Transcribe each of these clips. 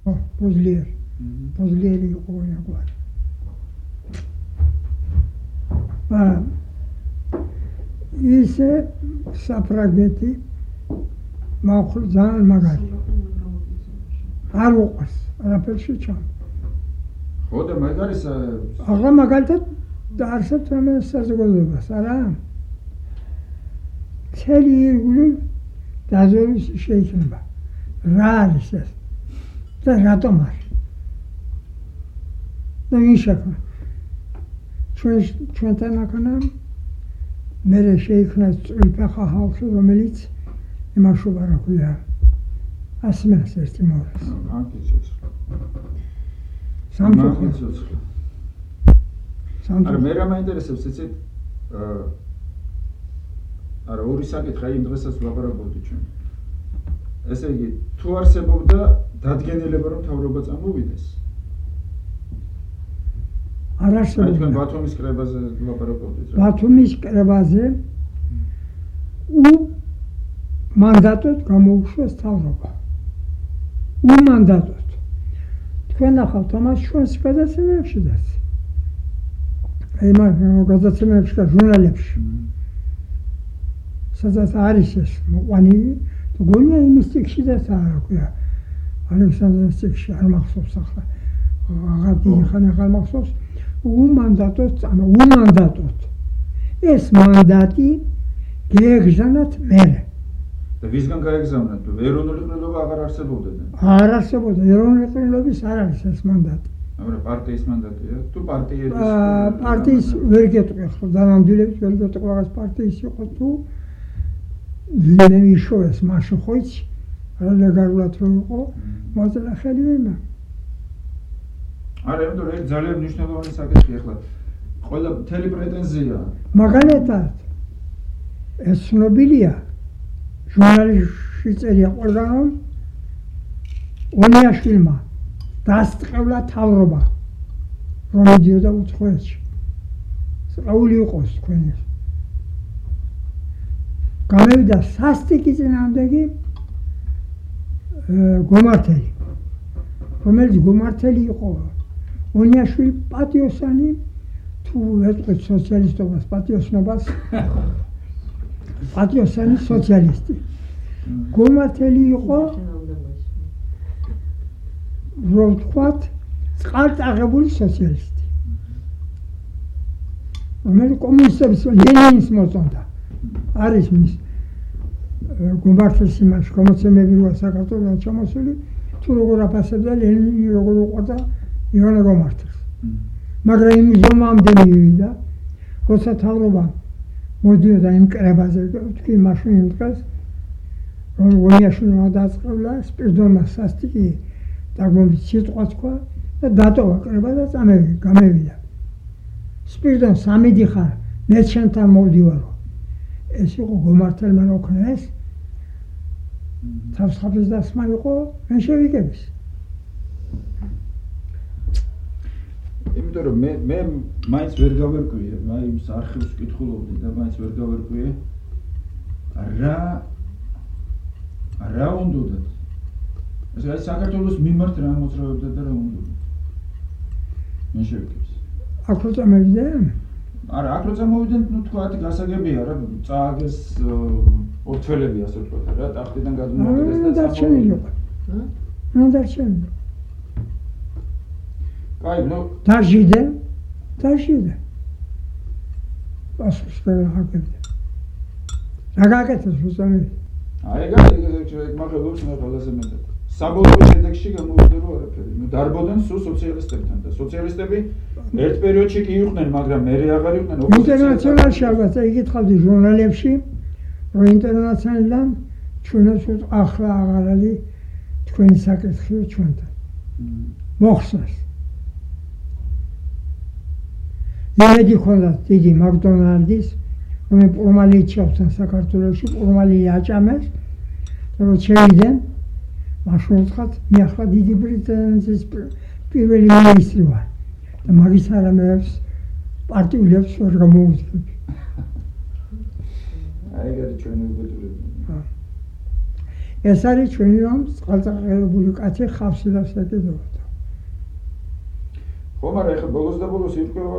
ბოზლიერი იყო ვინაგვარი. ისე საფრანგეთი მახვილი ძალიან მაგარი. არ უყვარს, არაფერში ჩამ. ხო და მაგარი აღა მაგალითად დაარსებთ რამე საზოგადოებას, არა? მთელი ირგვლივ დაზვერვის შეიქმნება. რა არის ეს? და რატომ არის? და ვინ შექმნა? ჩვენთან აქნა მერე შეიქმნა წვრილფეხა ხალხი, რომელიც იმაშობა რა ქვია, ასმენს ერთი მორეს. სამწუხაროდ. არა, მე რა მაინტერესებს, იცით? არა, ორი საკითხი იმ დღესაც ვლაპარაკობდი ჩვენ. ესე იგი, თუ არსებობდა დადგენილება, რომ მთავრობა წამოვიდეს? არ არსებობდა. თქვენ ბათუმის კრებაზე ვლაპარაკობდით რა? ბათუმის კრებაზე მანდატოდ გამოუშვეს მთავრობა. მანდატოდ. თქვენ ახავთ ამას ჩვენს გადაცემებშიც. იმ გადაცემებში და ჟურნალებში. სადაც არის ეს მოყვანი, თუ გონია იმის წიგნში და რა ქვია, ალექსანდრეს წიგნში არ მახსოვს ახლა. აღარ დიდი ხანი აღარ მახსოვს. უმანდატოდ. ეს მანდატი გეგზავნათ მერე. და ვისგან გაეგზავნათ? ეროვნული ყრილობა აღარ არსებობდა. არ არსებობდა, ეროვნული ყრილობის არ არის ეს მანდატი. მაგრამ პარტიის მანდატია? თუ პარტიების პარტიის ვერ გეტყვი ხო, დანამდვილებით ვერ გეტყვი რაღაც პარტიის იყო თუ ვინმე იშოვეს მაშინ ხო იცი? რა ლეგალურად რო იყო, მოძლა ხელი ვერნა. არა, იმიტომ რომ ძალიან მნიშვნელოვანი საკითხი ახლა. ყველა მთელი პრეტენზია. მაგალითად ეს ცნობილია ჟურნალში წერია ყველგან რომ ონიაშვილმა დასწყევლა მთავრობა რომ მიდიოდა უცხოეთში. სწავლი იყოს თქვენი. გამევიდა სასტიკი წინააღმდეგი გომართელი, რომელიც გომართელი იყო ონიაშვილი პატიოსანი თუ ეტყვით სოციალისტობას პატიოსნობას პატიოსანი სოციალისტი. გომართელი იყო რომ ვთქვათ წყალწაღებული სოციალისტი, რომელიც კომუნისტების ლენინის მოწონდა. არის მის გომართლის იმაში გამოცემები როა საქართველოს ჩამოსული, თუ როგორ აფასებდა ლენინი, როგორ უყვარდა ივანე გომართელს. მაგრამ იმ ზომამდე მივიდა, როცა მთავრობა მოდიოდა იმ კრებაზე, თქვი მაშინ იმ დღეს, რომ ონიაშვილმა დაწყევლა, სპირდონმა სასტიკი დაგმობით სიტყვა თქვა და დატოვა კრება და გამევიდა. სპირდონ სამიდი ხარ, მე შენთან მოვდივარო. ეს იყო გომართელმა რო ქნეს, თავს ხაფის დასმა იყო მენშევიკების. იმიტომ რომ მე მაინც ვერ გავერკვიე, მაინც არხივს ვკითხულობდი და მაინც ვერ გავერკვიე რა უნდათ. ესე იგი საქართველოს მიმართ რა მოძრაობდა და რა უნდათ. მენშევიკებს. აქ რო წამოვიდა? არა, აქ რო წამოვიდნენ, ნუ თქვათ გასაგებია რა, წააგეს ორთველები ასე ვთქვათ რა, ტახტიდან გადმოაგდეს და დარჩენილი. რა დარჩენილი? კაი, ნუ დაჟიდე. პასუხს ვერ აღებდა. რა გაკეთეს უცნაური? აი ეგ მაგალითად მე ყველაზე მეტად. საბოლოო შედეგში გამოვიდა რომ არაფერი. ნუ დარბოდნენ სულ სოციალისტებთან და სოციალისტები ერთ პერიოდში კი იყვნენ, მაგრამ მერე აღარ იყვნენ ოპოზიციაში. ინტერნაციონალში ალბათ იგითხავდი ჟურნალებში, რომ ინტერნაციონალიდან ჩვენაც ახლა აღარ არის თქვენი საკითხი ჩვენთან. მოხსნას. იმედი ხონდათ დიდი მაკდონალდის, რომ პურმალი ჩავსან საქართველოში, პურმალი აჭამეს, რომ შევიდნენ, მაშინ ვთქვათ, მე ახლა დიდი ბრიტანეთის პირველი მინისტრი ვარ და მაგის არამეებს პარტიულებს ვერ გამოვიძებდი. აი ეგეთი ჩვენი უბედურება. ეს არის ჩვენი რომ წყალწახებული კაცი ხავსილავს ეკიდოდა. ხო, მაგრამ ეხლა ბოლოს და ბოლოს ირკვევა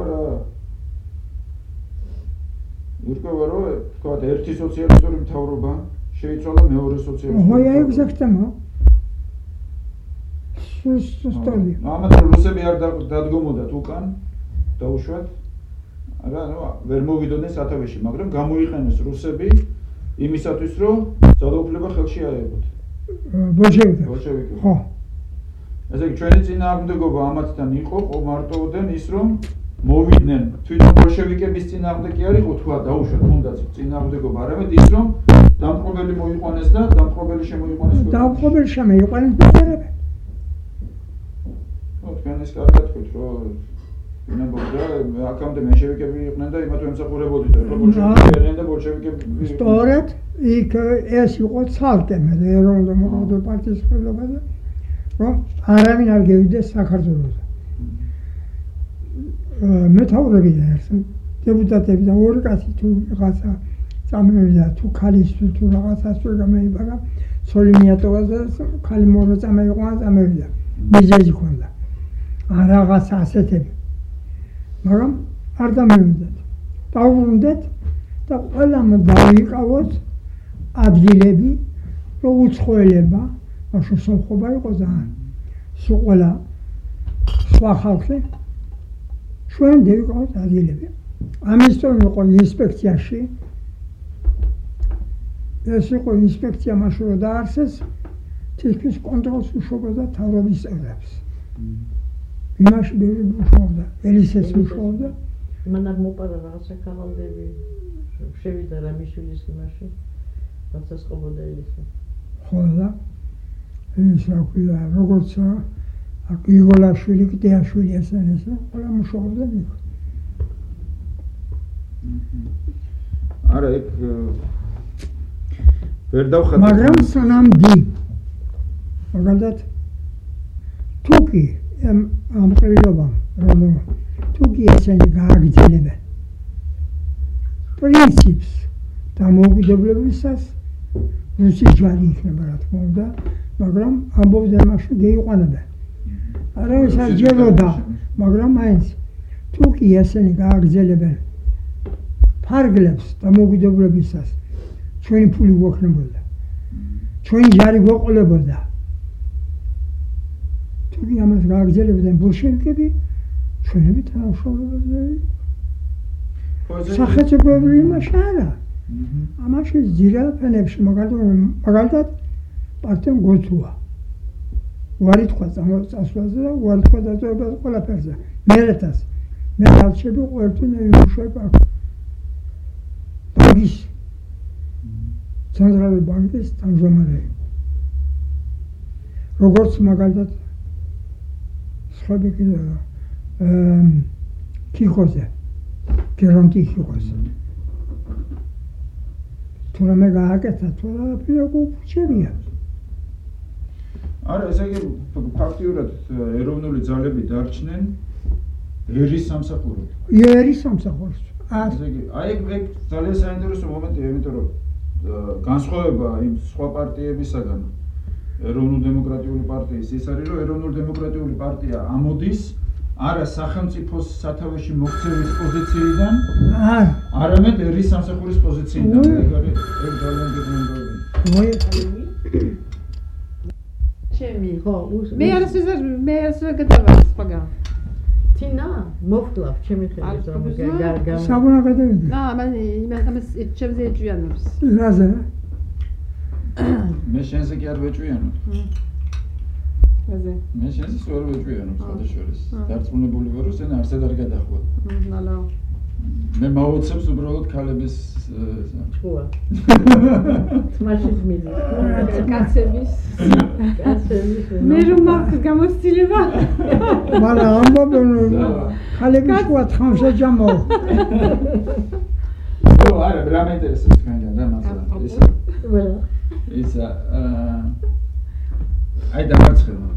რომ თქვათ ერთი სოციალისტური მთავრობა შეიცვალა მეორე სოციალისტური. ხო, exactement. სუსტოლი. ამიტომ რუსები არ დადგომოდათ უკან დაუშვათ. არა, ვერ მოვიდოდნენ სათავეში, მაგრამ გამოიყენეს რუსები იმისათვის, რომ ძალაუფლება ხელში აეღოთ. ბოლშევიკები. ხო. ესე იგი ჩვენი წინააღმდეგობა ამათთან იყო, მარტოოდენ ის რომ მოვიდნენ თვითონ ბოლშევიკების წინააღმდეგ კი არ იყო თქვა დაუშვათ თუნდაც წინააღმდეგობა, არამედ ის რომ დამპყრობელი მოიყვანეს და დამპყრობელი შემოიყვანეს. დამპყრობელი შემოიყვანეს ბეჭდები. თქვენ ეს კარგად თქვით, რომ ინებობდა აქამდე მენშევიკები იყვნენ და იმათ ემსახურებოდით, რომ ბოლშევიკები არიან და ბოლშევიკები. სწორედ იქ ეს იყო ცალკე მე ეროვნულ დემოკრატიულ პარტიის ხელმძღვანელი, რომ არავინ არ გევიდეს საქართველოს. მეთაურები და ერთად დეპუტატები და ორი კაცი თუ რაღაცა წამევიდა თუ ქალისთვის თუ რაღაცას ვერ გამოიბარა, ცოლი მიატოვეს და ქალი მორა წამევიდა. მიზეზი ჰქონდა. რაღაც ასეთები. მაგრამ არ დამევიდათ. დავუბრუნდეთ და ყველამ დაიყავოთ ადგილები, რომ უცხოელება, მაშინ სომხობა იყო ძალიან. სულ ყველა სხვა ხალხი ჩვენ დაიყავოთ ადგილები. ამისთვის იყო ინსპექციაში. ეს იყო ინსპექცია მაშინ რომ დაარსეს, თითქმის კონტროლს უშვებოდა თავრობის წევრებს. იმაში ბევრი მუშაობდა, ელისეც მუშაობდა. მან არ მოპარა რაღაცა კანონები, შევიდა რამიშვილის იმაში, რასაც ყოფოდა ელისე. ხო და ის რა ქვია, როგორც იგოლაშვილი, კტიაშვილი ესენ ყველა მუშაობდა იქ. არა, იქ ვერ დავხატე. მაგრამ სანამდი მაგალითად თუკი ამ ყრილობამ თუკი ესენი გააგრძელებენ პრინციპს დამოუკიდებლებისას რუსი ჯარი იქნება რა თქმა უნდა, მაგრამ ამბობდნენ მაშინ გეიყვანებენ. არავის არ ჯეროდა, მაგრამ მაინც თუკი ესენი გააგრძელებენ ფარგლებს დამოუკიდებლებისას ჩვენი ფული გვექნებოდა, ჩვენი ჯარი გვეყოლებოდა. თუკი ამას გააგრძელებდნენ ბოლშევიკები, ჩვენები თანამშრომლობდნენ. სახელმწიფოებრივი იმაში არა. ამაში ძირა ფენებში მაგალითად პარტიამ გოთუა. უარი თქვა წასვლაზე და უარი თქვა დაწევებაზე ყველაფერზე. მერეთას მე დავჩები ყოველთვის იმუშავებ აქ. ბანკის ცენტრალური ბანკის თავმჯდომარე. როგორც მაგალითად სხვები კიდევ კიხოზე, გერონტი კიხოზე. თუ რამე გააკეთა, თუ რაფერი უჩებია. არა, ესე იგი ფაქტიურად ეროვნული ძალები დარჩნენ ერის სამსახუროდ. ერის სამსახურს. ესე იგი, აი ეგ ძალიან საინტერესო მომენტია, იმიტომ რომ განსხვავება იმ სხვა პარტიებისაგან ეროვნულ-დემოკრატიული პარტიის ის არის, რომ ეროვნულ-დემოკრატიული პარტია ამოდის არა სახელმწიფოს სათავეში მოქცევის პოზიციიდან, არამედ ერის სამსახურის პოზიციიდან. ეგ ძალიან გეგმავებული. ჩემი ხო მე არ გადავარს პაგა. თინა მოვკლავ ჩემი ხელით რომ საბუნა გადავიდა. ამას ჩემზე ეჭვიანობს. რაზე? მე შენზე კი არ ვეჭვიანობ. რაზე? მე შენზე სწორ ვეჭვიანობ სხვადასხვაის. დარწმუნებული ვარ, რომ შენ არსად არ გადახვევ. ნალა. მე მოვოცებს უბრალოდ ქალების ჭუა. თმაშის მიდი. კაცების. მე რომ მაქვს გამოცდილება. მაგრამ ამბობენ რომ ქალების ჭუა თხანშე ჯამო. ო, არა, რა მეინტერესებს თქვენგან რა მასალა. ისა აი დამარცხება.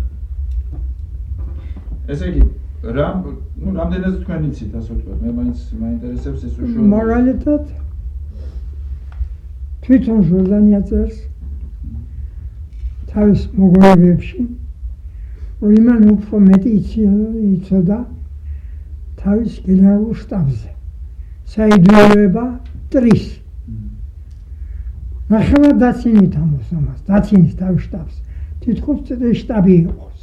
ესე იგი რამდენად თქვენ იცით, ასე ვთქვათ, მე მაინც მაინტერესებს ეს უშუალოდ. მაგალითად თვითონ ჟორდანია წერს თავის მოგონებებში, რომ იმან უფრო მეტი იცოდა თავის გენერალურ შტაბზე. საიდუმლოება ტრის. ნახევრად დაცინით ამას, დაცინის თავის შტაბს. თითქოს ტრის შტაბი იყოს.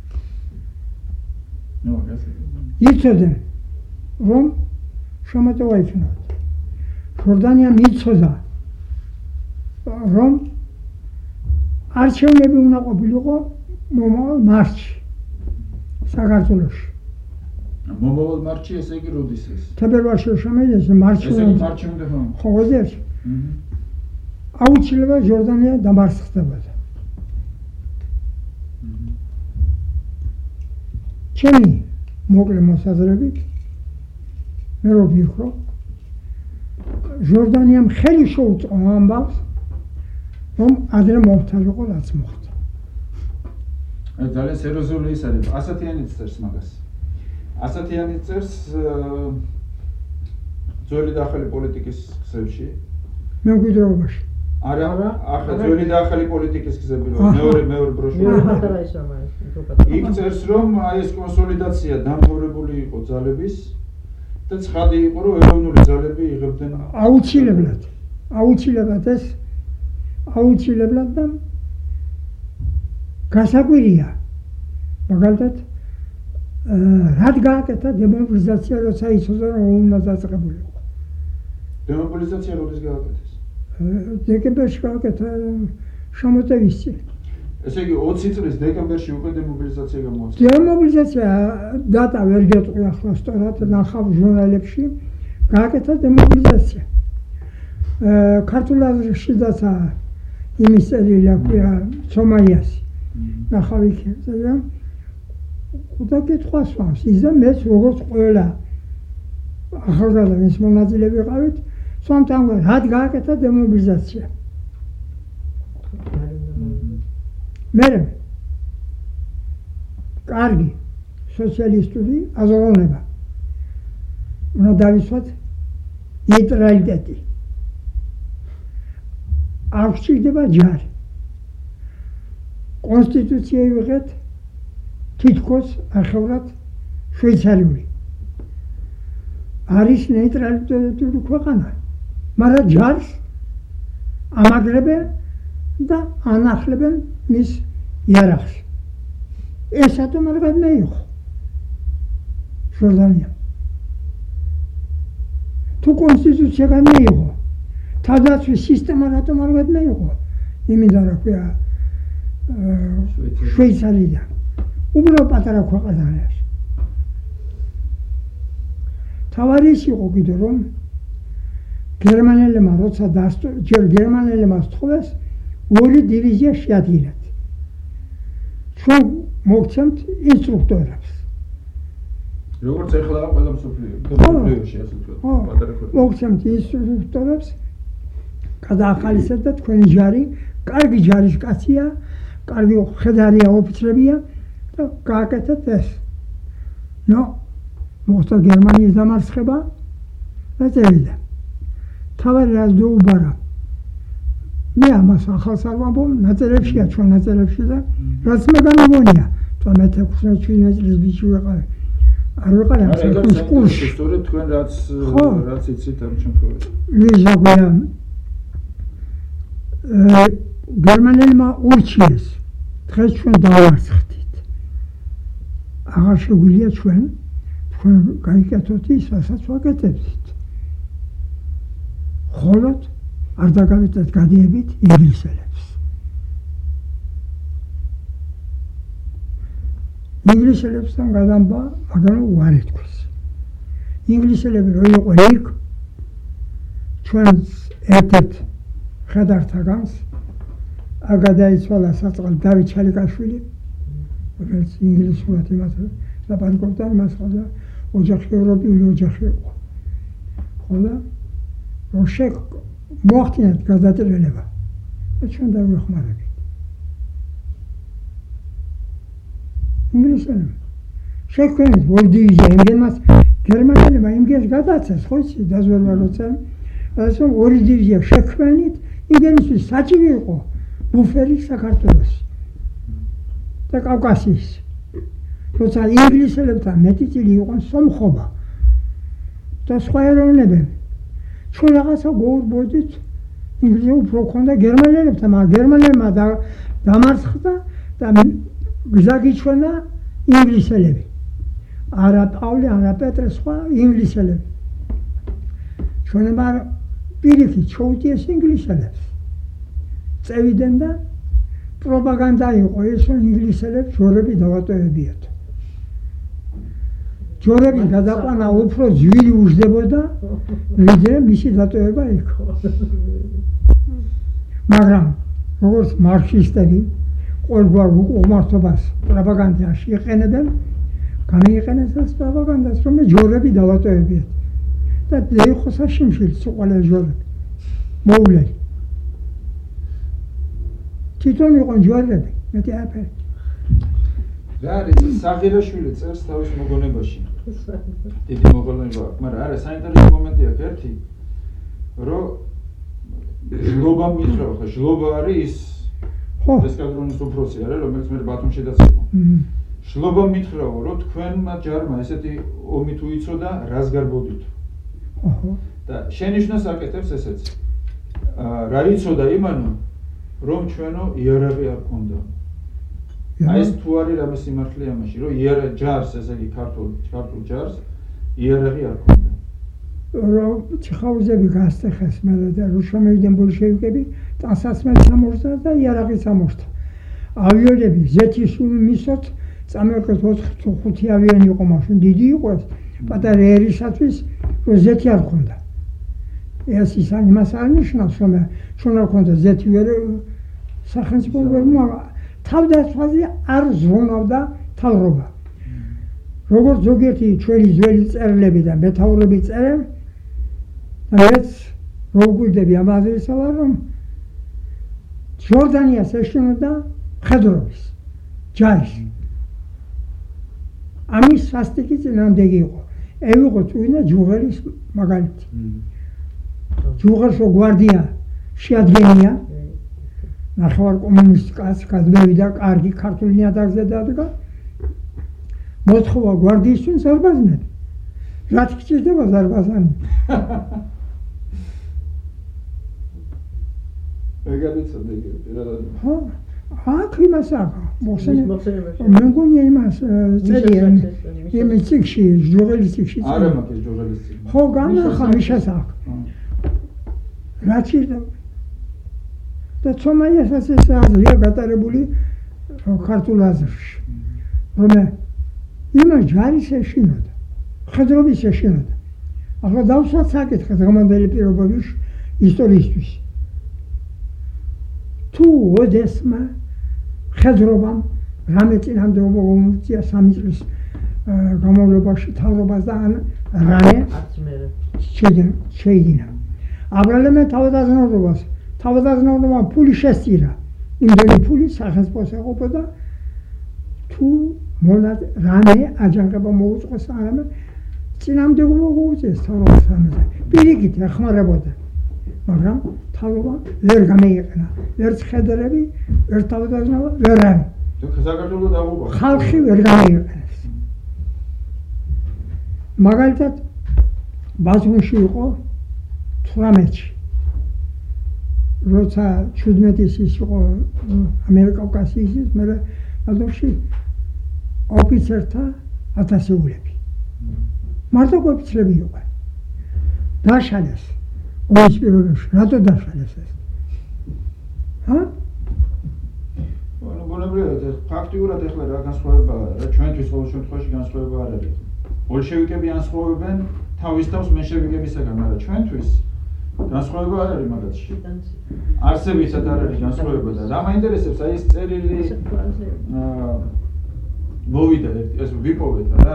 იცოდნენ, რომ შემოტევა იქნებოდა. ჯორდანიამ იცოდა, რომ არჩევნები უნდა ყოფილიყო მომავალ მარტში საქართველოში. მომავალ მარტში, ესე იგი როდის ეს? თებერვალში შემიძლია მარტში. ესე იგი მარტში უნდა ხო? ხო, ოდეში. აუცილებლად ჯორდანია დამარცხდებოდა. ჩემი მოკლე მოსაზრებით მე რო ვიხრო, ჯორდანიამ ხელი შეუწყო ამბავს, რომ ადრე მომხდარიყო რაც მოხდა. ძალიან სერიოზული ის არის. ასათიანიც წერს მაგას. ასათიანიც წერს ძველი და ახალი პოლიტიკის გზებში. მემკვიდრეობაში. არა, ახლა ძველი და ახალი პოლიტიკის გზები რომ მეორე ბროშური. იქ წერს რომ აი ეს კონსოლიდაცია დამთავრებული იყო ძალების და ცხადი იყო რომ ეროვნული ძალები იღებდნენ აუცილებლად და გასაკვირია მაგალითად რად გააკეთა დემობილიზაცია როცა იცოდა რომ უნდა დაწყებულიყო. დემობილიზაცია როდის გააკეთეს? დეკემბერში გააკეთა შემოტევის წინ. ესე იგი 20 წლის დეკემბერში უკვე დემობილიზაცია გამოაცხადა. დემობილიზაცია დატა ვერ გეტყვი ახლა სწორად, ნახავ ჟურნალებში გააკეთა დემობილიზაცია. ქართულ აზრშიდაც იმის წერილია ქვია ცომაიასი. ნახავ იქ წერია. და კითხვას ვამს, ის და მეც როგორც ყველა ახალგაზრდა მონაწილე ვიყავით, სვამთან რად გააკეთა დემობილიზაცია. მერე კარგი სოციალისტური აზროვნება უნდა დავიცვათ ნეიტრალიტეტი. არ გვჭირდება ჯარი. კონსტიტუცია ივიღეთ თითქოს ახევრად შვეიცარიული. არის ნეიტრალიტეტური ქვეყანა, მაგრამ ჯარს ამაგრებენ და ანახლებენ მის იარაღს. ეს ატომ არ გადმეიღო ჯორდანიამ. თუ კონსტიტუცია გადმეიღო, თავდაცვის სისტემა რატომ არ გადმეიღო? იმიდან რა ქვია შვეიცარიიდან. უბრალოდ პატარა ქვეყანაა. თავარი ის იყო კიდე რომ გერმანელებმა როცა ჯერ გერმანელებმა სთხოვეს ორი დივიზია შეადგინათ. ჩვენ მოგცემთ ინსტრუქტორებს. როგორც ეხლა ყველა მსოფლიოში ასე თქვა, პატარა ქვეყანა. მოგცემთ ინსტრუქტორებს, გადაახალისეთ და თქვენი ჯარი, კარგი ჯარის კაცია, კარგი ხედარია ოფიცრებია და გააკეთეთ ეს. მოხდა გერმანიის დამარცხება და წევიდა. თავარი რაც დაუბარა. მე ამას ახალს არ ვამბობ, ნაწერებშია ჩვენ ნაწერებში და რაც მე გამიგონია, თვა მე 16-17 წლის ბიჭი ვიყავი. არ ვიყავი ამ კურსში. სწორედ თქვენ რაც იცით ამ შემთხვევაში. ვიზაგვია გერმანელებმა ურჩიეს, დღეს ჩვენ დავარცხდით. აღარ შეგვიძლია ჩვენ გაიკეთოთ ის, რასაც ვაკეთებდით. ხოლოდ არ დაგავიწყეთ გადიებით ინგლისელებს. ინგლისელებსთან გადამბა, მაგრამ უარი თქვეს. ინგლისელები რო იყო იქ, ჩვენს ერთ-ერთ ხედართაგანს არ გადაიცვალა საწყალ დავით ჩალიკაშვილი, რომელიც ინგლისურად იმას ლაპარაკობდა, იმას ხოდა ოჯახი ევროპული ოჯახი იყო. ხოლო რომ მოახდინათ გადატრიალება და ჩვენ დავიხმარებით. ინგლისელებმა შექმნეს ორი დივიზია, იმგენმაც გერმანელებმა იმგენს გადაცეს, ხო იცი, დაზვერვა როცა ასო ორი დივიზია შექმნით, იმგენისთვის საჭირო იყო ბუფერი საქართველოსი. და კავკასიის. როცა ინგლისელებთან მეტი წილი იყო სომხობა და სხვა ეროვნებები. ჩვენ რაღაცა გვაურბოდით ინგლისი უფრო ქონდა გერმანელებთან, მაგრამ გერმანელებმა დამარცხდა და გზა გიჩვენა ინგლისელები. არა პავლე, არა პეტრე, სხვა ინგლისელები. ჩვენება პირიქით ჩოუტიეს ინგლისელებს. წევიდნენ და პროპაგანდა იყო ეს, რომ ინგლისელებს ჯორები დავატოვებიათ. ჯორები გადაყვანა უფრო ძვირი უждდებოდა, ვიდრე მისი დატოვება იქ. მაგრამ როგორც მარქსისტები ყოველგვარ უმართობას პროპაგანდაში იყენებენ, გამოიყენეს ეს პროპაგანდას, რომ ჯორები დავატოვებიათ. და დაიხოსა შიმშილს ყველა ჯორები. მოულელი. თვითონ იყო ჯორები, მეტი აფერი. რა არის საღირაშვილი წერს თავის მოგონებაში. დიდი მოგონება აქვს, მაგრამ არა საინტერესო მომენტი აქვს ერთი, რომ ჟლობა მითხრა, ხო, ჟლობა არის ესკადრონის უფროსი არა, რომელიც მე ბათუმშიდაც იყო. ჟლობა მითხრა, რომ თქვენმა ჯარმა ესეთი ომი თუ იცოდა, რას გარბოდით. და შენიშვნას აკეთებს ესეც. რა იცოდა იმანო, რომ ჩვენო იარაღი არ ქონდა. აი ეს თუ არის რამე სიმართლე ამაში, რომ ჯარს, ესე იგი ქართულ ჯარს იარაღი არ ქონდა. რომ ჩხაუზები გასწეხეს მერე და რომ შემოვიდნენ ბოლშევიკები, ტანსაცმელი ჩამორდა და იარაღი ჩამორდა. ავიონები ზეთის მისოთ, წამოეკეთ 4-5 ავიონი იყო მაშინ, დიდი იყო ეს, პატარა ერისათვის, რომ ზეთი არ ქონდა. ეს იმას არ ნიშნავს, რომ ჩვენ არ ქონდა ზეთი ვერ სახელმწიფო ვერ თავდასხმაზე არ ზრუნავდა თავრობა. როგორც ზოგიერთი ჩვენი ძველი წერილები და მეთაურები წერენ, მეც რო გვიგვიდები ამაზე ვისაუბრ, რომ ჯორდანიას ეშინოდა მხედრობის ჯარის. ამის სასტიკი წინააღმდეგი იყო. ევიღოთ უინა ჯუღერის მაგალითი. ჯუღერს რო გვარდია შეადგენია, ნახევარ კომუნისტი კაცი გადმევიდა, კარგი ქართული ნიადაგზე დადგა. მოთხოვა გვარდიისთვის ზარბაზნები. რა თქჭირდება ზარბაზანი? ეგარიცოდი პირადად. ხო, აქ იმას აქვს. მე მგონია იმას წერია. იმის წიგში, ჯუღელის წიგში. არა მაქვს ჯუღელის წიგში. ხო, განახა მიშას აქვს. რა ჭირდება? და ცომაიასაც ეს აზრია გატარებული ქართულ აზრში, რომ იმას ჯარის ეშინოდა, მხედრობის ეშინოდა. ახლა დავსვათ საკითხს დღევანდელი პირობების ისტორიისთვის. თუ ოდესმა მხედრობამ რამე წინააღმდეგობა მოუწია 3 წლის განმავლობაში თავრობას და რამე შეიძინა. აბრალემე თავადაზნაურობამ ფული შესწირა. იმდენი ფული სახელმწიფოს ეყოფოდა, თუ რამე აჯანყება მოუწყოს არამე წინააღმდეგობა მოუწიეს თავრობას რამეზე. პირიქით ეხმარებოდა. მაგრამ თავრობა ვერ გამოიყენა. ვერც მხედრები, ვერ თავადაზნაურობა, ვერ რამე. საქართველოს დაღუპა. ხალხი ვერ გამოიყენეს. მაგალითად ბათუმში იყო 18-ში. როცა 17-ის იყო ამიერკავკასიის, მე ბათუმში ოფიცერთა ათასეულები. მარტო ოფიცრები იყვნენ. დაშალეს ომის პირობებში. რატო დაშალეს ეს? ბუნებრივად ფაქტიურად ეხლა რა განსხვავებაა, რა ჩვენთვის ყოველ შემთხვევაში განსხვავება არ არის. ბოლშევიკები ანსხვავებენ თავის თავს მენშევიკებისაგან, მაგრამ ჩვენთვის განსხვავება არ არის მაგათში. არსებითად არ არის განსხვავება და რა მაინტერესებს, აი ეს წერილი მოვიდა, ეს ვიპოვეთ რა.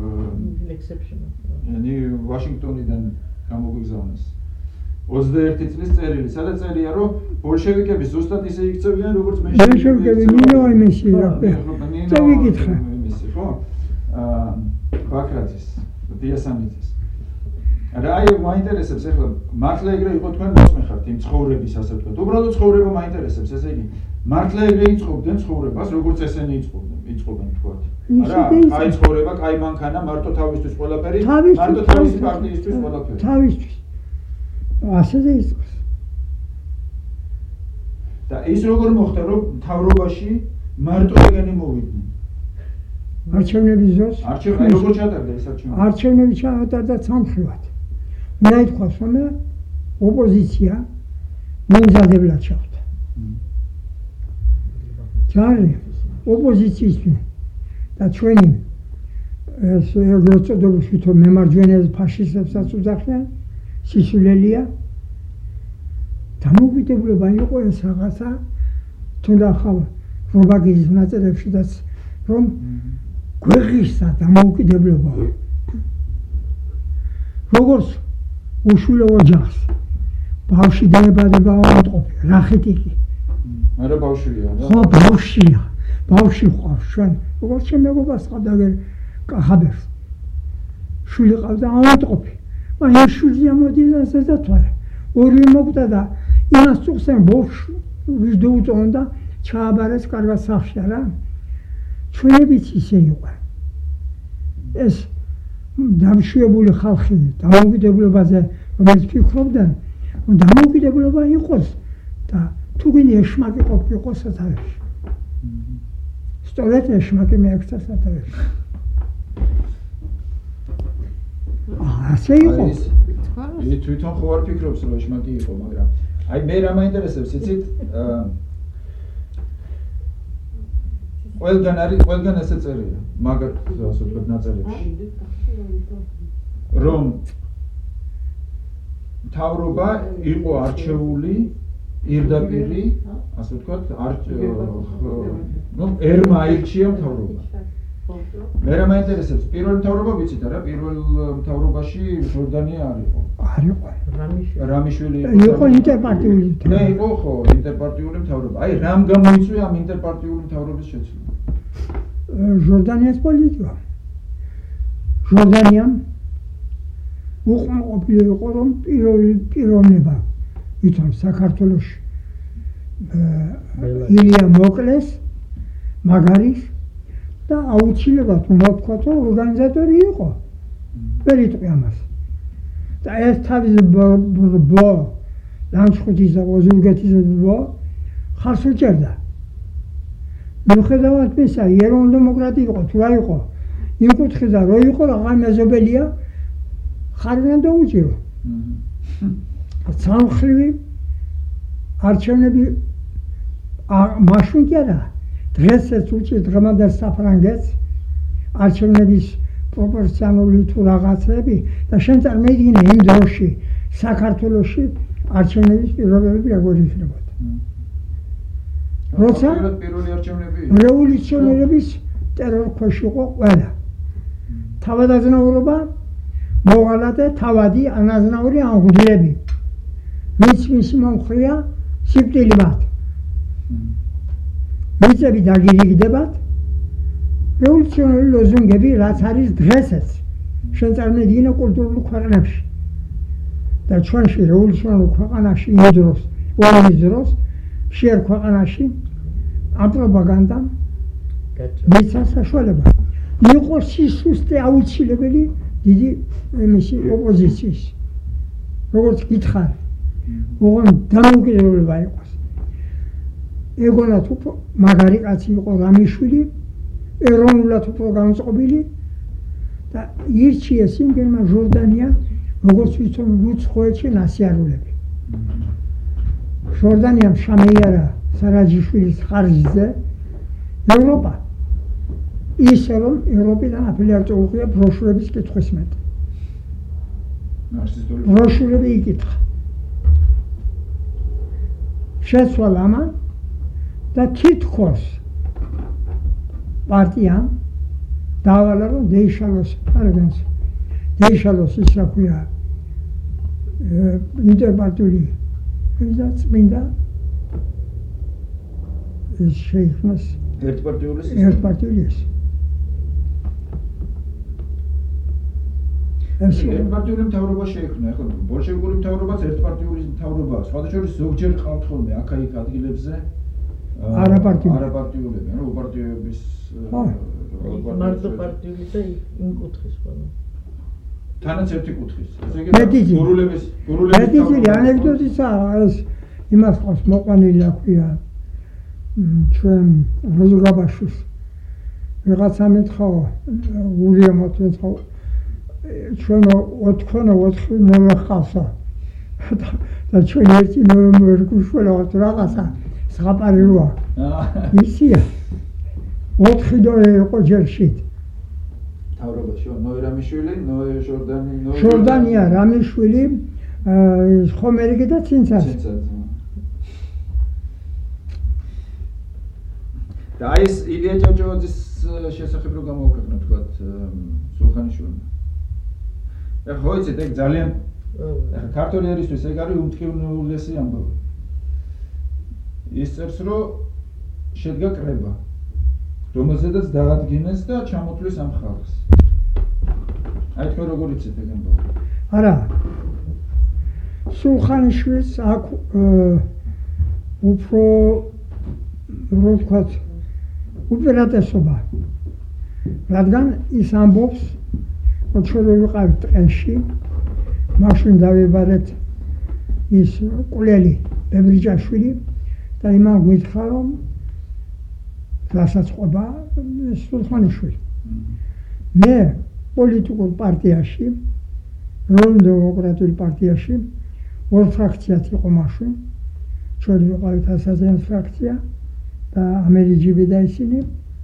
yani ვაშინგტონიდან გამოგვიგზავნეს. 21 წლის წერილი, სადაც წერია, რომ ბოლშევიკები ზუსტად ისე იქცევიან, როგორც მენშევიკები. ნინო იმისი რა. წავიკითხე. იმისი, ხო? ბაქრაძის, დიასამიძის. რა მაინტერესებს ახლა მართლა ეგრე იყო თქვენ მოსმეხართ იმ ცხოვრების ასე ვთქვათ. უბრალოდ ცხოვრება მაინტერესებს, ესე იგი მართლა ეგრე იწყობდნენ ცხოვრებას, როგორც ესენი იწყობენ თქვათ. ისე არა, ისე. კაი ცხოვრება, კაი მანქანა, მარტო თავისთვის ყველაფერი, თავისთვის, მარტო თავისი პარტიისთვის ყველაფერი. თავისთვის. ასეზე იწყოს. და ის როგორ მოხდა, რომ მთავრობაში მარტო ეგენი მოვიდნენ? არჩევნების დროს არჩევნები როგორ ჩატარდა ეს არჩევნები? არჩევნები ჩატარდა სამხრივად. უნდა ითქვას, რომ ოპოზიცია მომზადებლად ჩავდა. ჯარი ოპოზიციისთვის და ჩვენი ეს ეგრეთ წოდებული თვითონ მემარჯვენე ფაშისტებსაც უძახიან, სისულელია. დამოუკიდებლობა იყო ეს რაღაცა, თუნდაც ახალ რობაგის ნაწერებშიც რომ გვეღისდა დამოუკიდებლობა. როგორც უშვილო ოჯახს ბავშვი დაებადება ავადმყოფი, რა ხიტიკი. არა ბავშვია, რა? ხო, ბავშვია. ბავშვი ხავს ჩვენ. როგორც ჩემ მეგობარს ყავდა კახაბერს. შვილი ყავდა ავადმყოფი. მაგრამ ეს შვილი ამოდიდა ზედათვალე. ორივე მოკვდა და იმას წუხსენ ბავშვს დაუწონ და ჩააბარეს კარგად სახლში რა. ჩვენებიც ისე იყო. ეს დამშვიდობილი ხალხი დამოუკიდებლობაზე რომელიც ფიქრობდნენ, რომ დამოუკიდებლობა იყოს და თუ გინდა ეშმაკი ყოფილიყო სათავეში. სწორედ ეშმაკი მიექცა სათავეში. ასე იყო. ის თვითონ ხო არ ფიქრობს რომ ეშმაკი იყო, მაგრამ აი მე რა მაინტერესებს, იცით? ყველგან ესე წერია, მაგარ ასე ვთქვათ ნაწერებში. რომ მთავრობა იყო არჩეული პირდაპირი, ასე ვთქვათ, ერმა აირჩია მთავრობა. მე რა მაინტერესებს, პირველი მთავრობა ვიცით არა, პირველ მთავრობაში ჟორდანია არ იყო. არ იყო. რამიშვილი იყო ინტერპარტიული. მე იყო ხო ინტერპარტიული მთავრობა. აი რამ გამოიწვია ამ ინტერპარტიული მთავრობის შეცვლა? ჟორდანიას პოლიტიკა. ჟორდანიამ უყმყოფილი იყო რომ პიროვნება ვითომ საქართველოში ილია მოკლეს მაგარის და აუცილებლად უნდა ვთქვათ რომ ორგანიზატორი იყო. ვერ იტყვი ამას. და ეს თავის ბლო ლანჩხუთის და ოზურგეთის ბლო ხარს უჭერდა. მიუხედავად იმისა, ეროვნულ დემოკრატი იყო თუ რა იყო, იმ კუთხეზე რო იყო რაღა მეზობელია ხარ უნდა დაუჭირო. სამხრივი არჩევნები მაშინ კი არა, დღესაც უჭირთ დღემდე საფრანგეთს არჩევნების პროპორციონალური თუ რაღაცები და შენ წარმოიდგინე იმ დროში საქართველოში არჩევნების პირობები როგორ იქნებოდა. როცა პირველი არჩევნები რევოლუციონერების ტერორ ქვეშ იყო ყველა. თავადაზნაურობა მოღალატე თავადი ანაზნაური ანღუდლები. მისი მომხრია სიკვდილებად. მიწები დაგირიგდებათ. რევოლუციონერი ლოზუნგები რაც არის დღესაც შენ წარმოიდგინე კულტურულ ქვეყნებში. და ჩვენში რევოლუციონერულ ქვეყანაში იმ დროს, ომის დროს შეერ ქვეყანაში ამ პროპაგანდამ მისცა საშუალება. იყო სისუსტე აუცილებელი დიდი მისი ოპოზიციის. როგორც გითხარ, ოღონდ დამოუკიდებლობა იყოს. ეგონათ უფრო მაგარი კაცი იყო რამიშვილი, ეროვნულად უფრო განწყობილი და ირჩიეს იმგენმა ჟორდანია, როგორც თვითონ რუცხოეთში ნასიარულები. ჟორდანიამ შამეიარა სარაჯიშვილის ხარჯზე ევროპა. ისე რომ ევროპიდან აფილიარწო უყია ბროშურების კითხვის მეტი. ბროშურები იკითხა. შეცვალა ამან და თითქოს პარტიამ დაავალა რომ დეიშალოს არგანს. დეიშალოს ის რა ქვია ინტერპარტიული და წმინდა ეს შეიქმნას ერთპარტიული ეს. ერთპარტიული მთავრობა შეიქმნა, ახლა ბოლშევიკური მთავრობაც ერთპარტიული მთავრობაა. სხვადასხვა ზოგჯერ ყავთ ხოლმე აქა-იქ ადგილებზე არაპარტიულები, ანუ უპარტიოების მარტო პარტიული და იმ კუთხის ხოლმე. თანაც ერთი კუთხის. ესე მეტი გურულების ანეკდოტისა ეს იმას ყავს მოყვანილი აქვია ჩვენ როზგაბაშის ვიღაცა მეთქო ულიამოთ მეთქო ჩვენ 4 ნომერხავსა და ჩვენ ერთი ნომერ გუშველავთ რაღაცა სღაპარიოა ისია 4 დოლარი იყო ჯერშით თავრობაში ნოე რამიშვილი, ნოე ჟორდანია რამიშვილი ხომერიკი და ცინცაძე და ეს ილია ჭავჭავაძის შესახებ რო გამოვაქვეყნოთ თქვათ სულხანიშვილმა. ეხლა იცით ეგ ძალიან ქართული ერისთვის ეგ არის უმთხოვნელესი ამბავი. ის წერს რომ შედგა კრება რომელზედაც დაადგინეს და ჩამოთვლის ამ ხალხს. აი თქვენ როგორ იცით ეგ ამბავი? არა სულხანიშვილს აქ უფრო რო ვთქვათ უპირატესობა რადგან ის ამბობს რომ ჩვენ ვიყავით ტყეში მაშინ დავიბარეთ ის კულელი ბებრიჯაშვილი და იმან გითხრა რომ რასაც ყვება სულხანიშვილი მე პოლიტიკურ პარტიაში რომდემოკრატიულ პარტიაში 2 ფრაქციაც იყო მაშინ ჩვენ ვიყავით ასაზიანის ფრაქცია და ამერიჯიბი და ისინი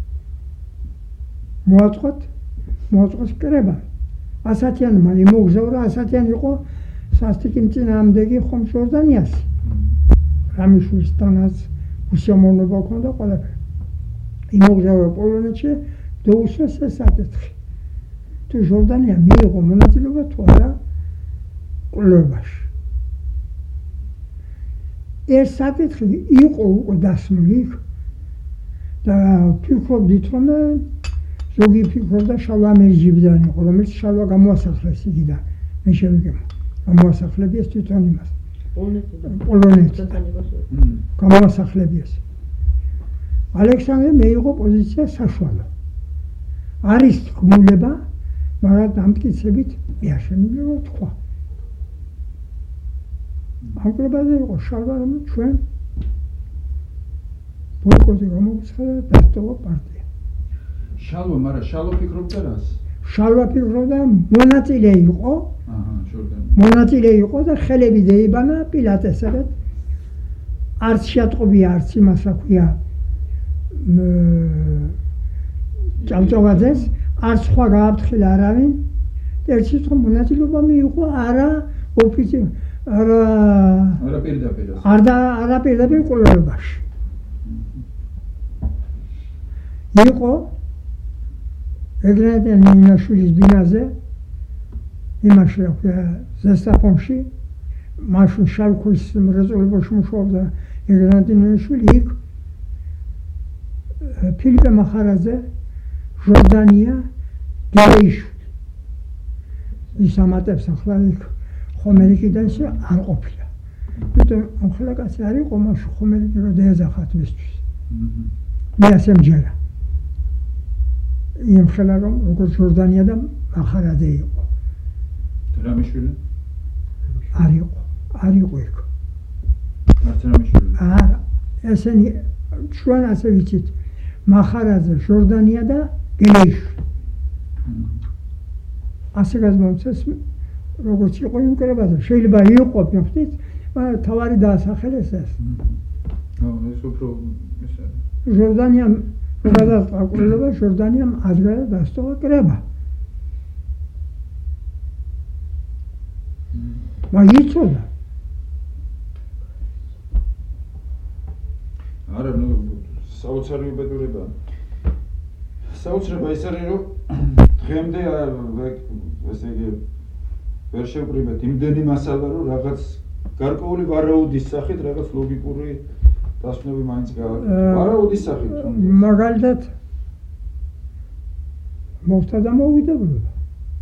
მოაწყოთ კრება 100-იანმა იმოგზაურა 100-იანი იყო სასტიკი წინააღმდეგი ხომ ჟორდანიას რამიშვილისთანაც უსიამოვნება ჰქონდა ყველაფერი იმოგზაურა პოლონეთში დაუსვეს ეს საკითხი თუ ჟორდანია მიიღო მონაწილეობა თუ არა კვლევაში ეს საკითხი იყო უკვე დასმული და ფიქრობდით რომ ზოგი ფიქრობდა შალვა ამერიჯიბიდან იყო რომელიც შალვა გამოასახლეს იქიდან მე შევიგებო გამოასახლებიეს თვითონ იმას პოლონეთიდან გამოასახლებიეს ალექსანდრე მეიღო პოზიცია საშუალო არის თქმულება მაგრამ დამტკიცებით მე შემიძლია თქვა ამკლებაზე იყო შალვა რომ ჩვენ ბოიკოტი გამოგვიცხადა დასტოვა პარტია შალვა, მაგრამ შალვა ფიქრობდა რას? შალვა ფიქრობდა მონაწილე იყო მონაწილე იყო და ხელები დაიბანა პილატესებად არც შეატყობია არც იმას აქვია ჭავჭავაძეს არც სხვა გააფრთხილა არავინ ერთი თქო მონაწილეობა მიიღო არა არა პირდაპირ კვლევაში იყო ეგრეთ ნინაშვილის ბინაზე იმაში ზესტაფონში მაშინ შალქოს მრეწველობაში მუშაობდა ეგრეთ ნინაშვილი იქ ფილიპე მახარაძე ჟორდანია გეიშვილი ის ამატებს ახლა იქ ხომერიკიდან არ ყოფილა თვითონ ამ ხალხი არ იყო მაშინ ხომერიკი რო დაეძახათ მისთვის მე ასე მჯერა იმ ხელა რომ როგორ ჟორდანია და მახარაძე იყო რამიშვილი არ იყო იქ არც რამიშვილი არა ესენი ჩვენ ასე ვიცით მახარაძე ჟორდანია და გელეიშვილი ასე გადმომცეს როგორც იყო იმ კრებაზე შეიძლება იყო ფიქრით მაგრამ თავარი დაასახელეს ეს ეს უფრო ჟორდანია გადაწყვეტილება ჟორდანიამ ადრე დასტოვა კრება მაგიცოდა არა ნუ საოცარი უბედურება საოცრება ის არის რომ დღემდე ესე იგი ვერ შევკრიბეთ იმდენი მასალა რომ რაღაც გარკვეული ვარაუდის სახით რაღაც ლოგიკური დასკვნები მაინც გააკეთეთ ვარაუდის სახით მაგალითად მოხდა და მოვიდა ბრუნვა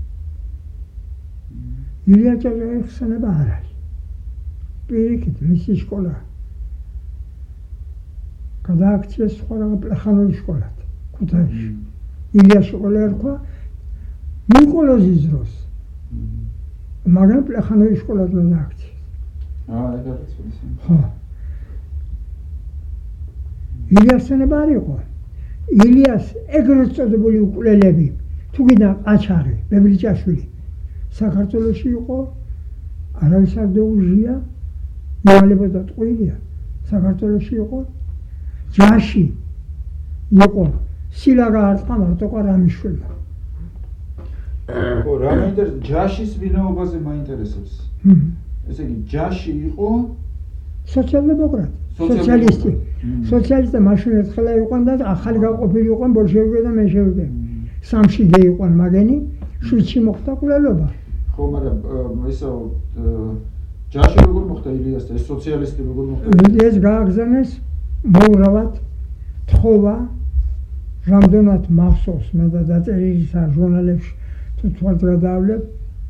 ილია ჭავჭავაძის ხსენება არ არის პირიქით მისი სკოლა გადააქციეს სხვა რაღაც პლეხანური სკოლად ქუთაისში. ილიას სკოლა ერქვა ნიკოლოზის დროს. მაგრამ პლეხანური სკოლად გადააქციეს. ეგრეც ვიცი. ხო. ილიასენება არ იყო. ილიას ეგრეთ წოდებული უკულელები თუ გინდა ყაჩარი, ბებრიჭაშვილი საქართველოში იყო, არავის არ დაუჟია, ივალებოდა ტყუილია. საქართველოში იყო, ჯაში იყო, სილაგა არწყა მარტოყა რამიშვილმა. ხო, რა მაინტერესებს, ჯაშის ვინაობაზე მაინტერესებს. ესე იგი, ჯაში იყო სოციალ-დემოკრატი, სოციალისტი. სოციალისტი მაშინ ერთხელ იყვნენ და ახალი გაყოფილი იყვნენ ბოლშევიკები და მენშევიკები. სამშიდე იყვნენ მაგენი, შვიდში მოხდა კვლელობა. ხო, მაგრამ ესა ჯაში როგორ მოხდა ილიასთან, ეს სოციალისტი როგორ მოხდა? ეს გააგზავნეს მოურავად, თხოვა, რამდენად მახსოვს მე და დაწერილისა ჟურნალებში თუ თვალს გადავლებ,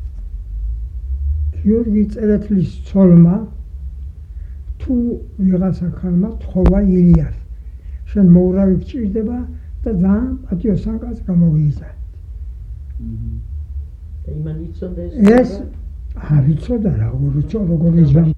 გიორგი წერეთლის ცოლმა თუ ვიღაცა ხალმა თხოვა ილიას. შენ მოურავი გჭირდება და ძალიან პატიოსანკაც გამოგიიზარდ. და იმან იცოდა ეს არ იცოდა რა, როგორ იზრამ.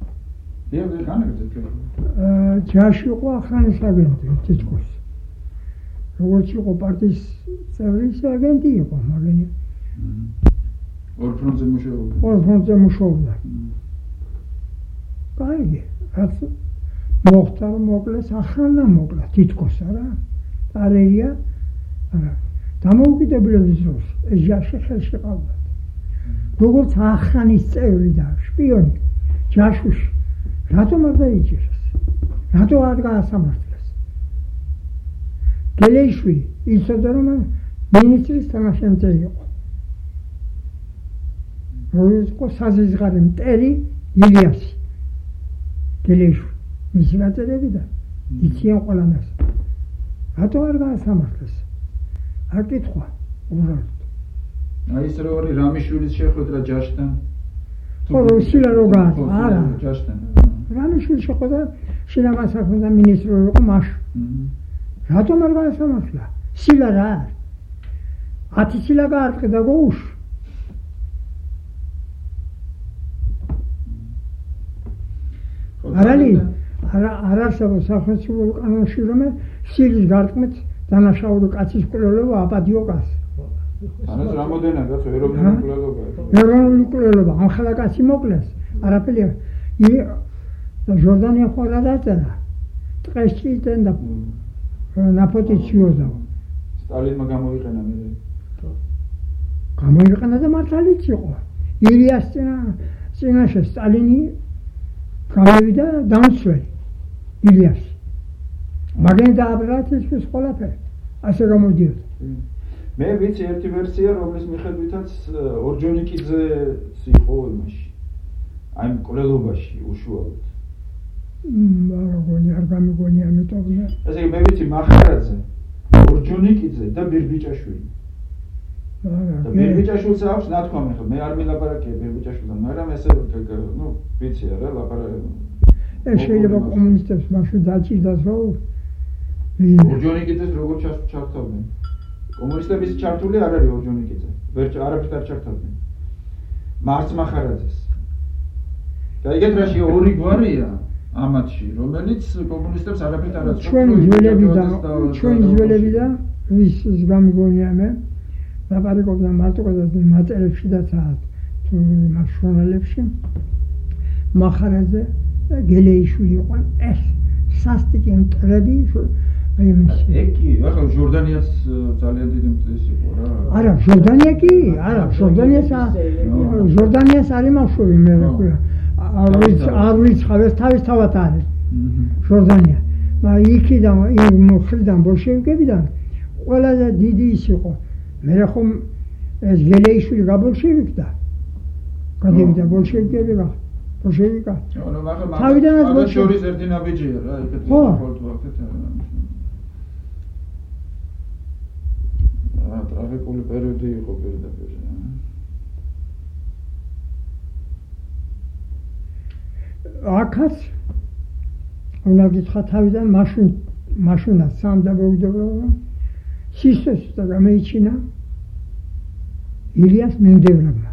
ჯაში იყო ახანის აგენტი თითქოს. როგორც იყო პარტიის წევრი, ის აგენტი იყო, მაგენი. ორ ფრონტზე მუშაობდა. ორ ფრონტზე მუშაობდა. კარგი, რაც მოხდა რომ მოკლეს, ახალნა მოკლა თითქოს არა. არია, არა. დამოუკიდებლობის დროს ეს ჯაში ხელში ყავდა. როგორც ახანის წევრი და შპიონი ჯაშუში, რატომ არ დაიჭირეს? რატო არ გაასამართლეს? გელეიშვილი იცოდა რომ მინისტრის თანაშემწე იყო. როგორც იყო საზიზღარი მტერი ილიასი. გელეიშვილი მისი ნაწერები და იციან ყველანას. რატო არ გაასამართლეს? აკითხვა უბრალოდ. აი ეს როგორი რამიშვილის შეხვედრა ჯაშთან? ხო, სილა რო გააწყო, არა. ჯაშთან. რამიშვილი შეხვედრა შინაგან საქმეთა მინისტრი იყო მაშინ. რატომ არ გაასამართლა? სილა რა? 10 სილა გაარტყდა გოუშ. არ არსებობს სახელმწიფო კანონში რომ სილის გარტყმით დანაშაული კაცის კვლელობა აპატიო კაცს. ანუ რამოდენად გასო ეროვნული კვლელობა. ეროვნული კვლელობა, ამ ხალხა კაცი მოკლეს, არაფერი. და ჟორდანია ხო რა დაწერა? ტყეში იტენ და ნაფოტი ჩიოდა. სტალინმა გამოიყენა მე. გამოიყენა და მართალიც იყო. ილიას წინაშე სტალინი გამოვიდა დამცველი ილიასი. მაგენ დააბრალეს ყველაფერი. ასე გამოდიოდა. მე ვიცი ერთი ვერსია, რომლის მიხედვითაც ორჯონიკიძე იყო იმაში. აი კვლელობაში უშუალოდ. არ გამიგონია ამიტომ. ესე იგი მე ვიცი მახარაძე, ორჯონიკიძე და ბირბიჭაშვილი. და ბირბიჭაშვილს აქვს ნათქვამი ხო, მე არ მილაპარაკია ბირბიჭაშვილთან, მაგრამ ესე ნუ ვიცი არა ლაპარაკი. ეს შეიძლება კომუნისტებს მაშინ დაჭირდათ რომ ორჯონიკიძეს როგორ ჩართავდნენ? კომუნისტების ჩართული არ არის ორჯონიკიძე. არაფერს არ ჩართავდნენ. მარც მახარაძეს. და ეგეთ რაში ორი გვარია ამათში, რომელიც კომუნისტებს არაფერს არ აწყობს. ჩვენი ძველებიდან ვის გამიგონია მე ლაპარაკობდა მარტოყადაზე ნაწერებში და თუ მაგ ჟურნალებში მახარაძე და გელეიშვილი იყო ეს სასტიკი მტრები ეკი, ახლა ჟორდანიაც ძალიან დიდი მტრის იყო რა. არა, ჟორდანია კი, არა, ჟორდანიას არ იმავშობი მე რა ქვია. არ ვიცხავ, ეს თავისთავად არის. ჟორდანია. მაგრამ იქიდან, მხრიდან ბოლშევიკებიდან ყველაზე დიდი ის იყო. მე ხომ ეს გელეიშვილი გაბოლშევიკდა. გადავიდა ბოლშევიკები რა. ბოლშევიკა. თავიდანაც ბოლშევიკის ერთი ნაბიჯია რა, ეგეთ ხოლმე აქეთ. ტრაგიკული პერიოდი იყო პირდაპირ. აქაც უნდა გითხრა თავიდან მაშინ მაშინაც სამდაბოიდობრო სისოს და გამეიჩინა ილიას მიმდევრებმა.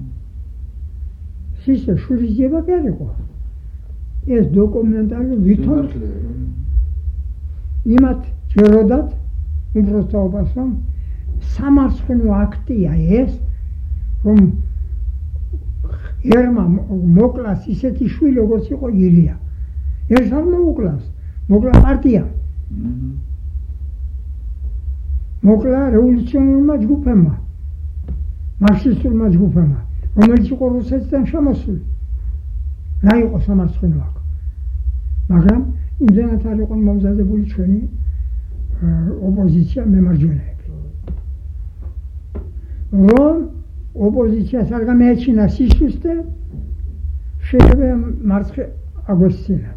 სისო შურისძიება კი არ იყო. ეს დოკუმენტარი ვითომ იმათ ჯეროდათ უბრალოდ რომ სამარცხინო აქტია ეს, რომ ერმა მოკლას ისეთი შვილი როგორც იყო ილია. ეს არ მოუკლას, მოკლა პარტია. მოკლა რევოლუციონერმა ჯგუფებმა, მარქსისტულმა ჯგუფებმა, რომელიც იყო რუსეთიდან შემოსული. რა იყო სამარცხინო აქ? მაგრამ იმდენად არ იყო მომზადებული ჩვენი ოპოზიცია მემარჯვენეები. რომ ოპოზიციას არ გამეაჩინა სისუსტე, შეიძლება მარცხი აგვესცინა.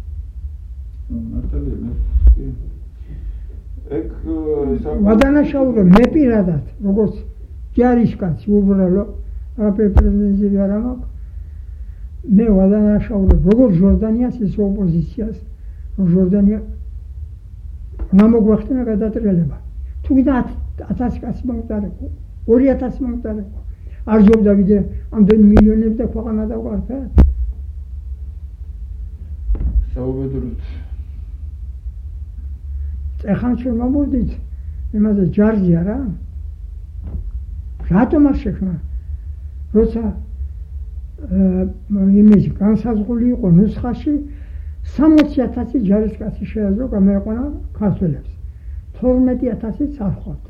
ვადანაშაულო მე პირადად, როგორც ჯარისკაცი უბრალო, არაფერი პრეზიდენტი არ მაქვს. მე ვადანაშაულებ როგორც ჟორდანიას, ისე ოპოზიციას, რომ ჟორდანია უნდა მოგვახდინა გადატრიალება. თუ კიდე 1000 კაცი მომტარიყო, 2000 მომტარიყო, არ ჯობდა ვიდრე ამდენი მილიონები და ქვეყანა დავყარფეთ. საუბედუროთ. ეხან ჩვენ მომვიდით იმაზე ჯარზია რა. რატომ არ შექმნა? როცა იმის განსაზღვრული იყო ნუსხაში 60,000 ჯარისკაცი შეეძლო გამოეყვანა ქართველებს. 12,000-იც არ ხვდა.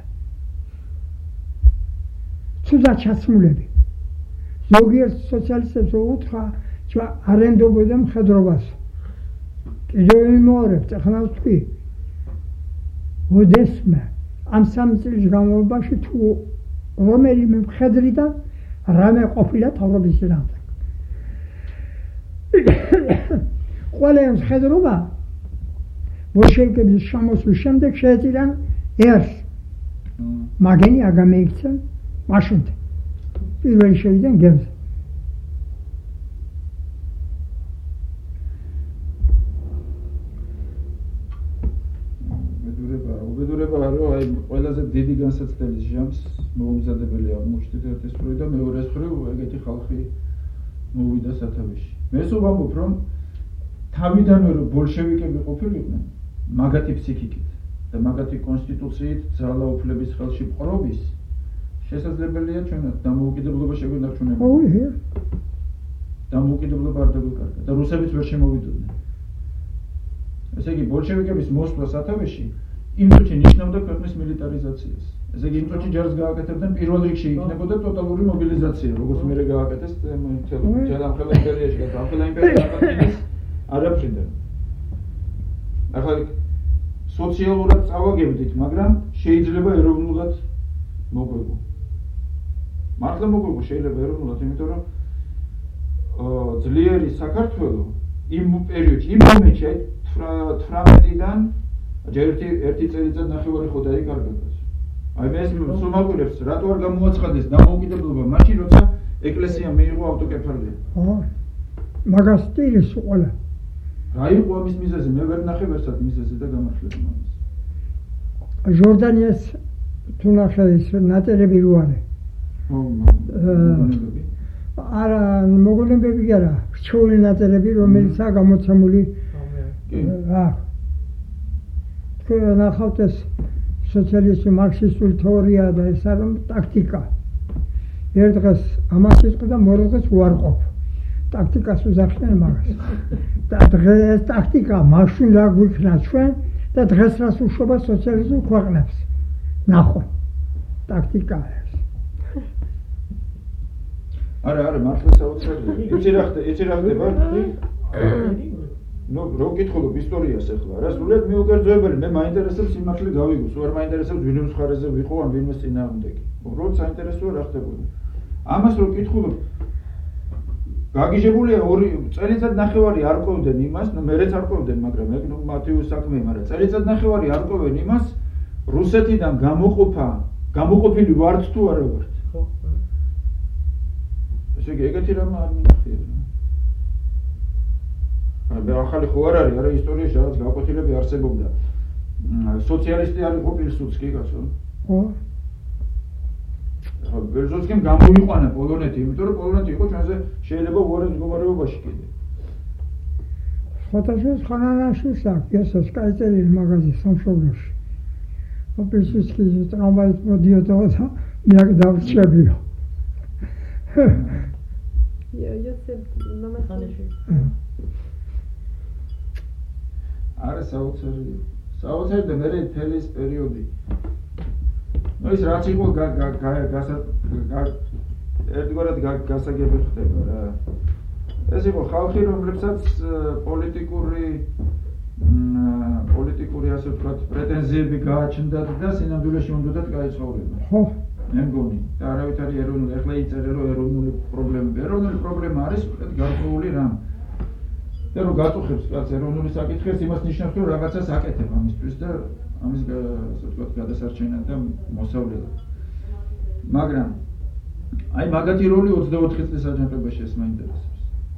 ცუდად ჩაცმულები. ზოგიერთ სოციალისტებს უთხრა, ჩვენ არ ენდობოდა მხედრობას. კიდევ იმეორებთ, ახლა ვთქვი. ოდესმე ამ 3 წლის განმავლობაში თუ რომელიმე მხედრიდან რამე ყოფილა თავრობის ძირამდე. ყველა მხედრობა ბოლშევიკების შემოსვლის შემდეგ შეეწირან ერს. მაგენი აგამეიქცა მაშინდ. პირველი შევიდნენ გემზე. უბედურება რომ აი ყველაზე დიდი განსაცდელის ჟამს მოუმზადებელი აღმოჩნდით ერთის მხრივ და მეორეს მხრივ ეგეთი ხალხი მოვიდა სათავეში. მე სულ ვამბობ რომ თავიდანვე რომ ბოლშევიკები ყოფილიყვნენ მაგათი ფსიქიკით და მაგათი კონსტიტუციით ძალაუფლების ხელში მყრობის შესაძლებელია ჩვენად დამოუკიდებლობა შეგვენარჩუნება. დამოუკიდებლობა არ დაგვიკარგა და რუსებიც ვერ შემოვიდოდნენ. ესე იგი ბოლშევიკების მოსვლა სათავეში იმ წუთში ნიშნავდა ქვეყნის მილიტარიზაციას. ესე იგი იმ წუთში ჯარს გააკეთებდნენ პირველ რიგში იქნებოდა ტოტალური მობილიზაცია, როგორც მერე გააკეთეს ჯალამხელა იმპერიაში და ჯალამხელა იმპერია არაფრინდა. ახლა სოციალურად წავაგებდით, მაგრამ შეიძლება ეროვნულად მოგვეღო. მართლა მოგვეღო შეიძლება ეროვნულად, იმიტომ რომ ძლიერი საქართველო იმ პერიოდში, იმ მომენტში 18-დან ერთი წელიწად ნახევარი ხო დაიკარგა. აი მე ეს სულ მაგვირებს, რატო არ გამოაცხადეს დამოუკიდებლობა მაშინ, როცა ეკლესია მიიღო ავტოკეფალია. მაგას ტირის ყველა. რა იყო ამის მიზეზი? მე ვერ ნახე ვერსად მიზეზი და გამართლება ამის. ჟორდანიას თუ ნახე ის ნატერები რო არის. არა, მოგონებები კი არა, რჩეული ნატერები, რომელიცაა გამოცემული. თქვენ ნახავთ ეს სოციალისტური მარქსისტული თეორია და ეს არის ტაქტიკა. ერთ დღეს ამას იტყვი და მეორე დღეს უარყოფ. ტაქტიკას უზახშენ მაგას. და დღეს ტაქტიკა მაშინ რა გვიქნა ჩვენ და დღეს რას უშვება სოციალისტურ ქვეყნებს. ნახო. ტაქტიკა ეს. არა, მართლა საოცარია. იცი რა ხდება? რო გითხულობ ისტორიას ახლა, რა სულად მიუკერძოებელი, მე მაინტერესებს სიმართლე გავიგო, სულ არ მაინტერესებს ვინმე მხარეზე ვიყო ან ვინმე წინააღმდეგი. უბრალოდ საინტერესოა რა ხდებოდა. ამას რო გითხულობ, გაგიჟებულია 2 წელიწად ნახევარი არ ყვევდნენ იმას, მერეც არ ყვევდნენ, მაგრამ ეგ მათი საქმე, მაგრამ წელიწად ნახევარი არ ყვევენ იმას, რუსეთიდან გამოყოფილი ვართ თუ არა ვართ. ესე იგი ეგეთი რამ არ მინახია. მე ახალი ხო არ არის, არა ისტორიაში რაღაც გაკვეთილები არსებობდა. სოციალისტი არ იყო პილსუდსკი კაცო. ხო. პილსუდსკიმ გამოიყვანა პოლონეთი, იმიტომ რომ პოლონეთი იყო ჩვენზე შეიძლება უარეს მდგომარეობაში კიდე. სხვათაშორის ხანანაშვილს აქვს ესეც კაიწერილი მაღაზი სამშობლოში. პილსუდსკი ტრამვაით მოდიოდა და მე დავრჩებიო. იოსებ ნომასალეში. არა საოცარი და მე თელის პერიოდი. ნუ ის რაც იყო ერთგვარად გასაგები ხდება რა. ეს იყო ხალხი, რომლებსაც პოლიტიკური ასე ვთქვათ პრეტენზიები გააჩნდათ და სინამდვილეში უნდათ გაიცხოვრება. ხო. მე მგონი და არავითარი ეროვნული ეხლა იწერე რომ ეროვნული პრობლემა არის გარკვეული რამ. და რომ გაწუხებს კაც ეროვნული საკითხებს, იმას ნიშნავს რომ რაღაცას აკეთებ ამისთვის და ამის ასე ვთქვათ გადასარჩენად და მოსავლელად. მაგრამ აი მაგათი როლი 24 წლის აჯანყებაში ეს მაინტერესებს.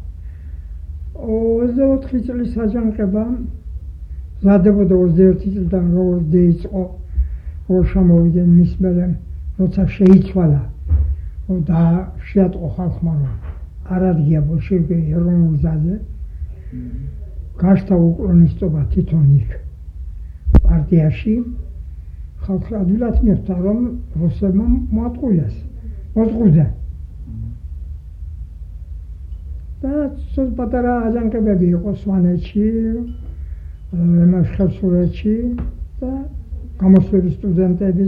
24 წლის აჯანყება ზადებოდა 21 წლიდან როგორ დაიწყო, როგორ შემოვიდნენ მის მერე, როცა შეიცვალა და შეატყო ხალხმა რომ არ ადგია ბოლშევიკი ეროვნულ გზაზე. გაშთა უკრონისტობა თვითონ იქ პარტიაში ხალხი ადვილად მიხვდა რომ რუსებმა მოწყუდა და ცოტა პატარა აჯანყებები იყო სვანეთში, ხევსურეთში და გამოსვლების სტუდენტების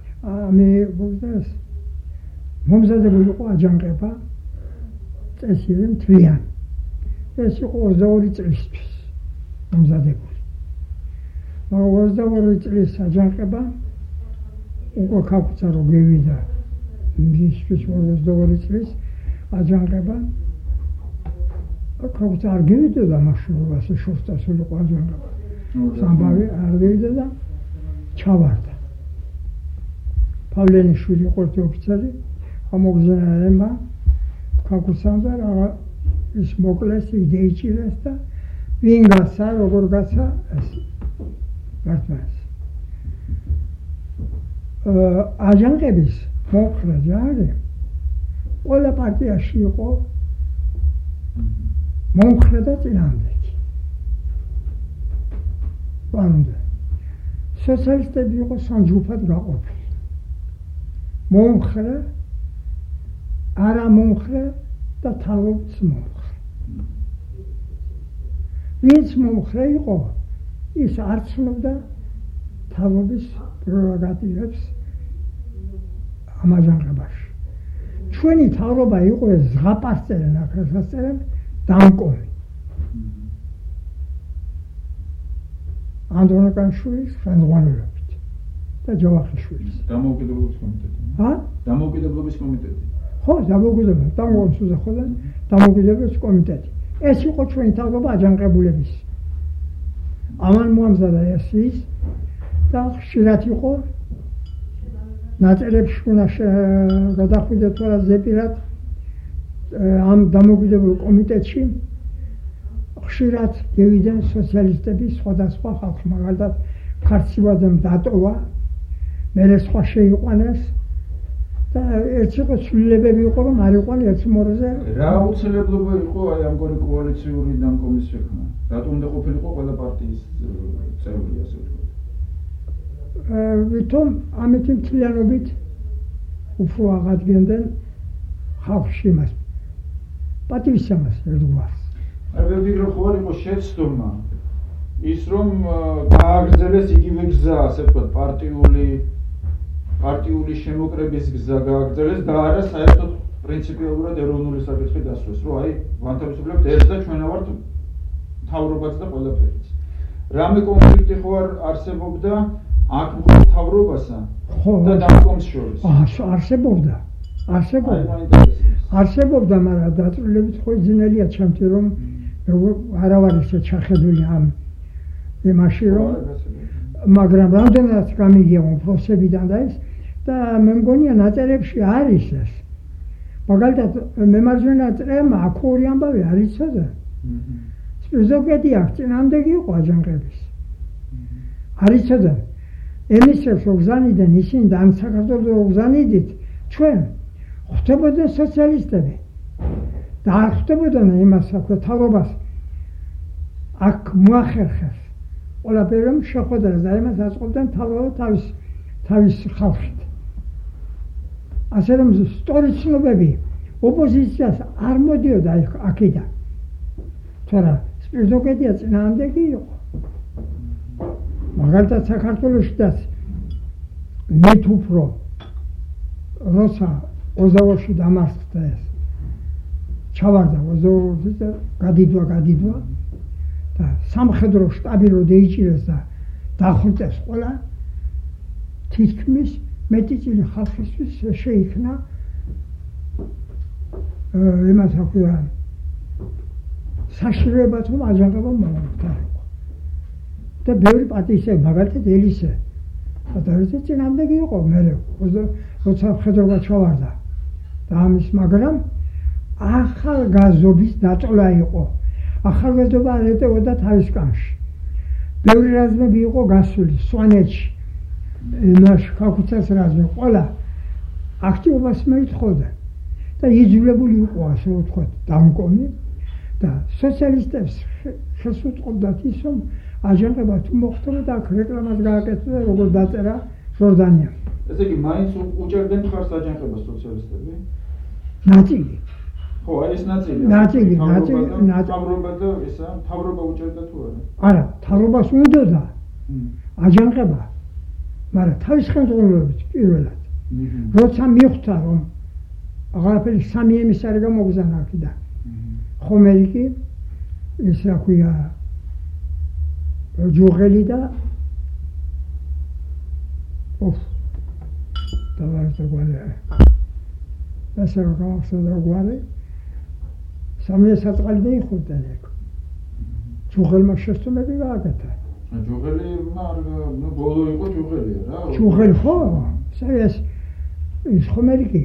მომზადებული იყო აჯანყება წესიერი მთლიანი. ეს იყო 22 წლისთვის მომზადებული. მაგრამ 22 წლის აჯანყება უკვე ქაქუცა რო გევიდა მისთვის 22 წლის აჯანყება ქაქუცა არ გევიდა მაშინ შორტასული იყო აჯანყება. სამბავი არ გევიდა და ჩავარდა. პავლენიშვილი იყო ერთი ოფიცერი, ამოგზავნა ემა ქაქუცამ და ის მოკლეს, იდეიჭირეს და ვინ გაცა, როგორ გაცა, ეს გართმევს. აჯანყების მომხრე ჯარი ყველა პარტიაში იყო მომხრე და წინააღმდეგი. ბანდა. სოციალისტები იყო სამჯუფად გაყოფილი. მომხრე, არა მომხრე და თავის მომხრე. ვინც მომხრე იყო, ის არ ცნობდა თავის პრეროგატივებს ამ აჯანყებაში. ჩვენი თავრობა იყო ეს ზღაპარსწერენ, ახალსასწერენ დამკომი. ანდრონიკაშვილის ხელმძღვანელობით და ჯავახიშვილის. დამოუკიდებლობის კომიტეტი. დამოუკიდებლობის კომიტეტი. ხო, დამოუკიდებლობის, დამოუკიდებლობის კომიტეტი. ეს იყო ჩვენი თავრობა აჯანყებულების. ამან მოამზადა ის და ხშირად იყო ნაწერებში უნდა გადახვიდეთ თორა ზეპირად ამ დამოუკიდებელ კომიტეტში ხშირად გევიდნენ სოციალისტები სხვადასხვა ხალხი, მაგალითად ქართსივაძემ დატოვა, მერე სხვა შეიყვანეს და ერთ იყო ცვლილებები იყო რომ არ იყვან ერთ მორზე. რა აუცილებლობა იყო აი ამგვარი კოალიციური დამკომის შექმნა? რატომ უნდა ყოფილიყო ყველა პარტიის წევრი ასე ვთქვათ? ვითომ ამითი მთლიანობით უფრო აღადგენდნენ ხალხში მას პატივისცემას ერთგვარს. არ ვფიქრობ ხო არ იყო შეცდომა ის რომ გააგრძელეს იგივე გზა ასე ვთქვათ პარტიული შემოკრების გზა გააგრძელეს და არა საერთოდ პრინციპიალურად ეროვნული საკითხი დასვეს, რომ აი ვანთავისუფლებთ ეს და ჩვენ ვართ მთავრობაც და ყველაფერიც. რამე კონფლიქტი ხო არ არსებობდა აქ მხოლოდ მთავრობასა და დამკომს შორის? არსებობდა, მაგრამ დაწვრილებით ხო ძნელია ჩემთვის რომ არა ვარ ისე ჩახედული ამ იმაში რომ მაგრამ რამდენად გამიგია უფროსებიდან და ეს და მე მგონია ნაწერებში არის ეს. მაგალითად მემარჯვენე წრემა აქ ორი ამბავი არ იცოდა. ზოგიერთი აქ წინააღმდეგი იყო აჯანყების. არ იცოდნენ ემისებს უგზავნიდნენ ისინი და ამ საქართველოს უგზავნიდით ჩვენ ხვდებოდნენ სოციალისტები და არ ხვდებოდნენ იმას საქმე თავრობას აქ მოახერხეს ყველაფერი რომ შეხვედრას და იმას აწყობდნენ თავრობა თავის ხალხით ასე რომ სწორი ცნობები ოპოზიციას არ მოდიოდა აქედან თორემ სპირტოკედია წინააღმდეგი იყო მაგალითად საქართველოშიც მით უფრო როცა ოზავოში დამარცხდა ეს ჩავარდა ოზავოში და გადიდვა და სამხედრო შტაბი რო დაიჭირეს და დახვრიტეს ყველა თითქმის მეტი წილი ხალხისთვის შეიქმნა იმას აქვია საშიშროებად რომ აჯანყება მომხდარიყო და ბევრი პატისე მაგალითად ელისე პატარიძე წინააღმდეგი იყო მერე როცა მხედრობა ჩავარდა და ამის მაგრამ ახალგაზრდობის დაწოლა იყო ახალგაზრდობა არ ეტევოდა თავის კამში ბევრი რაზმები იყო გასული სვანეთში იმაში ქაქუცას რაზმი ყველა აქტივობას მოითხოვდა და იძულებული იყო ასე ვთქვათ დამკომი და სოციალისტებს ხელს უწყობდათ ის რომ აჯანყება თუ მოხდებოდა აქ რეკლამას გააკეთებდა როგორ დაწერა ჟორდანიამ ესე იგი მაინც უჭერდნენ მხარს აჯანყებას სოციალისტები ნაწილი ხო აი ეს ნაწილი თავრობა და ისა თავრობა უჭერდა თუ არა თავრობას უნდოდა აჯანყება მაგრამ თავის ხელმძღვანელობით პირველად როცა მიხვდა რომ აღარაფერი სამი ემისარი გამოგზავნა აქედან ხომერიკი ეს აქვია ჯუღელი და დავარდა გვარი ასე რომ გამახსენდა გვარი სამი საწყალი დაიხურდნენ ეგ ჯუღელმა შეცდომები გააკეთა ჯუღელი ნუ ბოლო იყო ჯუღელია რა ჯუღელი ხო ეს ხომერიკი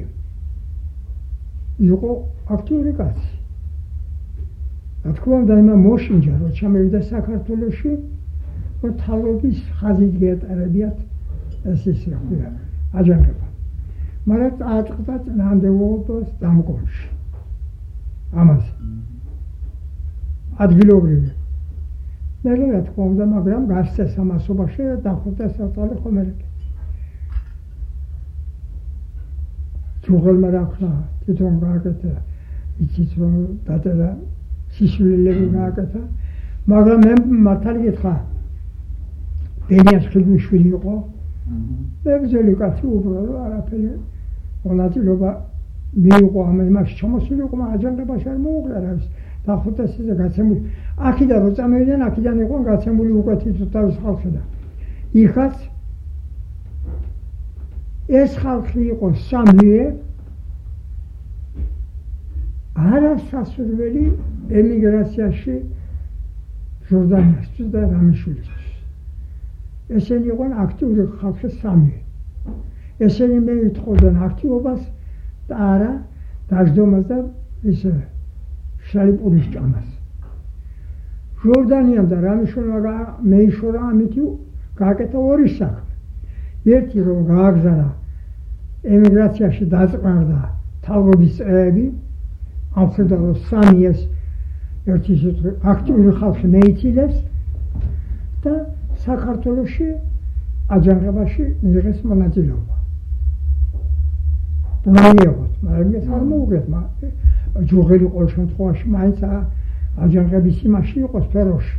იყო აქტიური კაცი რა თქმა უნდა იმა მოშინჯა რომ ჩამევიდა საქართველოში რომ თავრობის ხაზით გაეტარებიათ ეს ისე ხდება აჯანყება მაგრამ წააწყდა წინააღმდეგობას დამკომში ამას ადგილობრივი მერე რა თქმა უნდა მაგრამ გასცეს ამასობაში და დახვრიტეს საწყალი ხომერიკი ჯუღელმა რა ქნა თვითონ გააკეთა იცით რომ დაწერა სიშვილები გააკეთა მაგრამ მე მართალი გითხრა ბენიას ხილმიშვილი იყო მებრძოლი კაცი უბრალო არაფერი მონაწილეობა მიიღო ამ იმაში ჩამოსული იყო მაგრამ აჯანყებაში არ მოუღია რა დახვრიტეს ისე გაცემული აქედან რო წამოვიდნენ აქედან იყო გაცემული უკვე თვითონ თავის ხალხიდან იქაც ეს ხალხი იყო სამლიე არასასურველი ემიგრაციაში ჟორდანიასთვის და რამიშვილისთვის ესენი იყვნენ აქტიური ხალხი სამი ესენი მეითხოვდნენ აქტივობას და არა დაждომას და ისე შალიპურის ჭამას ჟორდანიამ და რამიშვილმა მეიშორა ამითი გააკეთა ორი საქმე ერთი რომ გააგზავნა ემიგრაციაში დაწყარდა თავრობის წრეები ამ ხედავ რომ სამი ეს ერთი აქტიური ხალხი მეიცილეს და საქართველოში აჯანყებაში მიიღეს მონაწილეობა მიიღოთ მაგრამ ეს არ მოუგეთ ჯუღელი ყოველ შემთხვევაში მაინც აჯანყების იმაში იყო სფეროში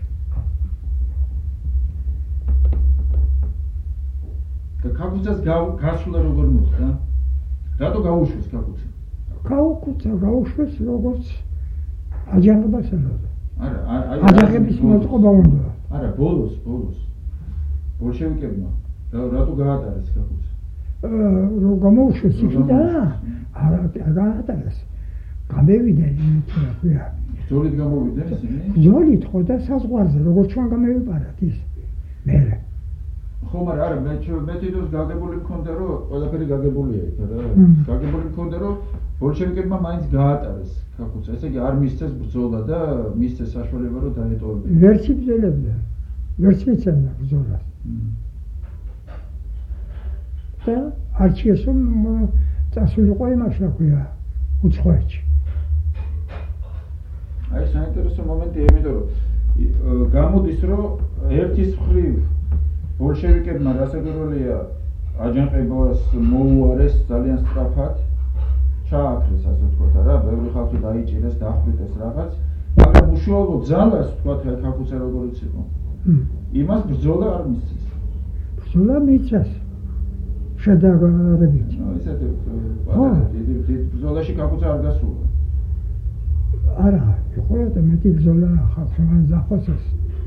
და ქაქუცას გასვლა როგორ მოხდა? რატო გაუშვეს ქაქუცა? გაუშვეს როგორც აჯანყებას ელოდა. არა, აჯანყების მოწყობა უნდა. არა, ბოლოს. ბოლშევიკებმა რატო გაატარეს ქაქუცა? რომ გამოუშვეს იქიდან? არა, გაატარეს. გამევიდნენ იმითია. ბრძოლით გამოვიდნენ ისინი? ბრძოლით ხო და საზღვარზე, როგორც ჩვენ გამევიპარათ ის. მერე ხო, მაგრამ არა, მე თვითონ გაგებული მქონდა, რომ ყველაფერი გაგებულია იქ, რა. გაგებული მქონდა, რომ ბოლშევიკებმა მაინც გაატარეს ქაქუცა. ესე იგი არ მისცეს ბრძოლა და მისცეს საშუალება, რომ დაეტოვებინა. ვერც იბრძოლებდა. ვერც მიცემდა ბრძოლას. და არჩიეს რომ წასულიყო იმაში რა ქვია უცხოეთში. აი საინტერესო მომენტია, იმიტომ რომ გამოდის რომ ერთის მხრივ ბოლშევიკებმა რასაკვირველია აჯანყებას მოუარეს ძალიან სწრაფად, ჩააქრეს ასე ვთქვათ რა, ბევრი ხალხი დაიჭირეს, დახვრიტეს რაღაც, მაგრამ უშუალო ძალას ვთქვათ ქაქუცა როგორიც იყო. იმას ბრძოლა არ მისცეს. ბრძოლა მისცეს. შედარებით. ისეთი დიდი ბრძოლაში ქაქუცა არ გასულა. არა, იყო და მეტი ბრძოლა ხალხთან დახოცეს.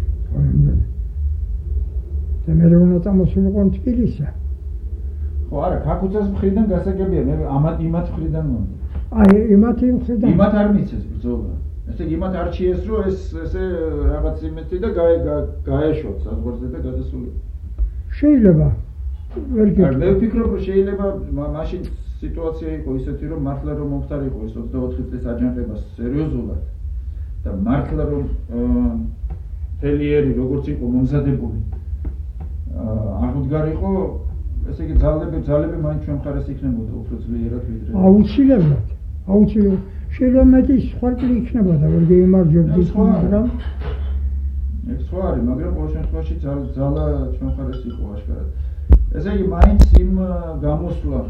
და მე რომ წამოსულიყო თბილისში. ხო, არა, ქაქუცას მხრიდან გასაგებია, მე იმათ მხრიდან მომდი. აი, იმათ მხრიდან. იმათ არ მიცეს ბრძოლა. ესე იგი იმათ არჩიეს რომ ესე რაღაც იმეთი და გაეშოთ საზღვარზე და გადასულიყო. შეიძლება ვერ გიქნა. მე ვფიქრობ რომ შეიძლება მაშინ სიტუაცია იყო ისეთი რომ მართლა რომ მომხდარიყო ეს 24 წლის აჯანყება სერიოზულად და მართლა რომ თელიერი როგორც იყო მომზადებული აღმდგარიყო, ესე იგი ძალები მაინც ჩვენ მხარეს იქნებოდა უფრო ძლიერად ვიდრე. აუცილებლად. შეიძლება მეტი სხვაგვარი იქნებოდა, ვერ გეიმარჯვებდით, მაგრამ ეს სხვა არის, მაგრამ ყოველ შემთხვევაში ძალა ჩვენ მხარეს იყო აშკარად. ესე იგი მაინც იმ გამოსვლა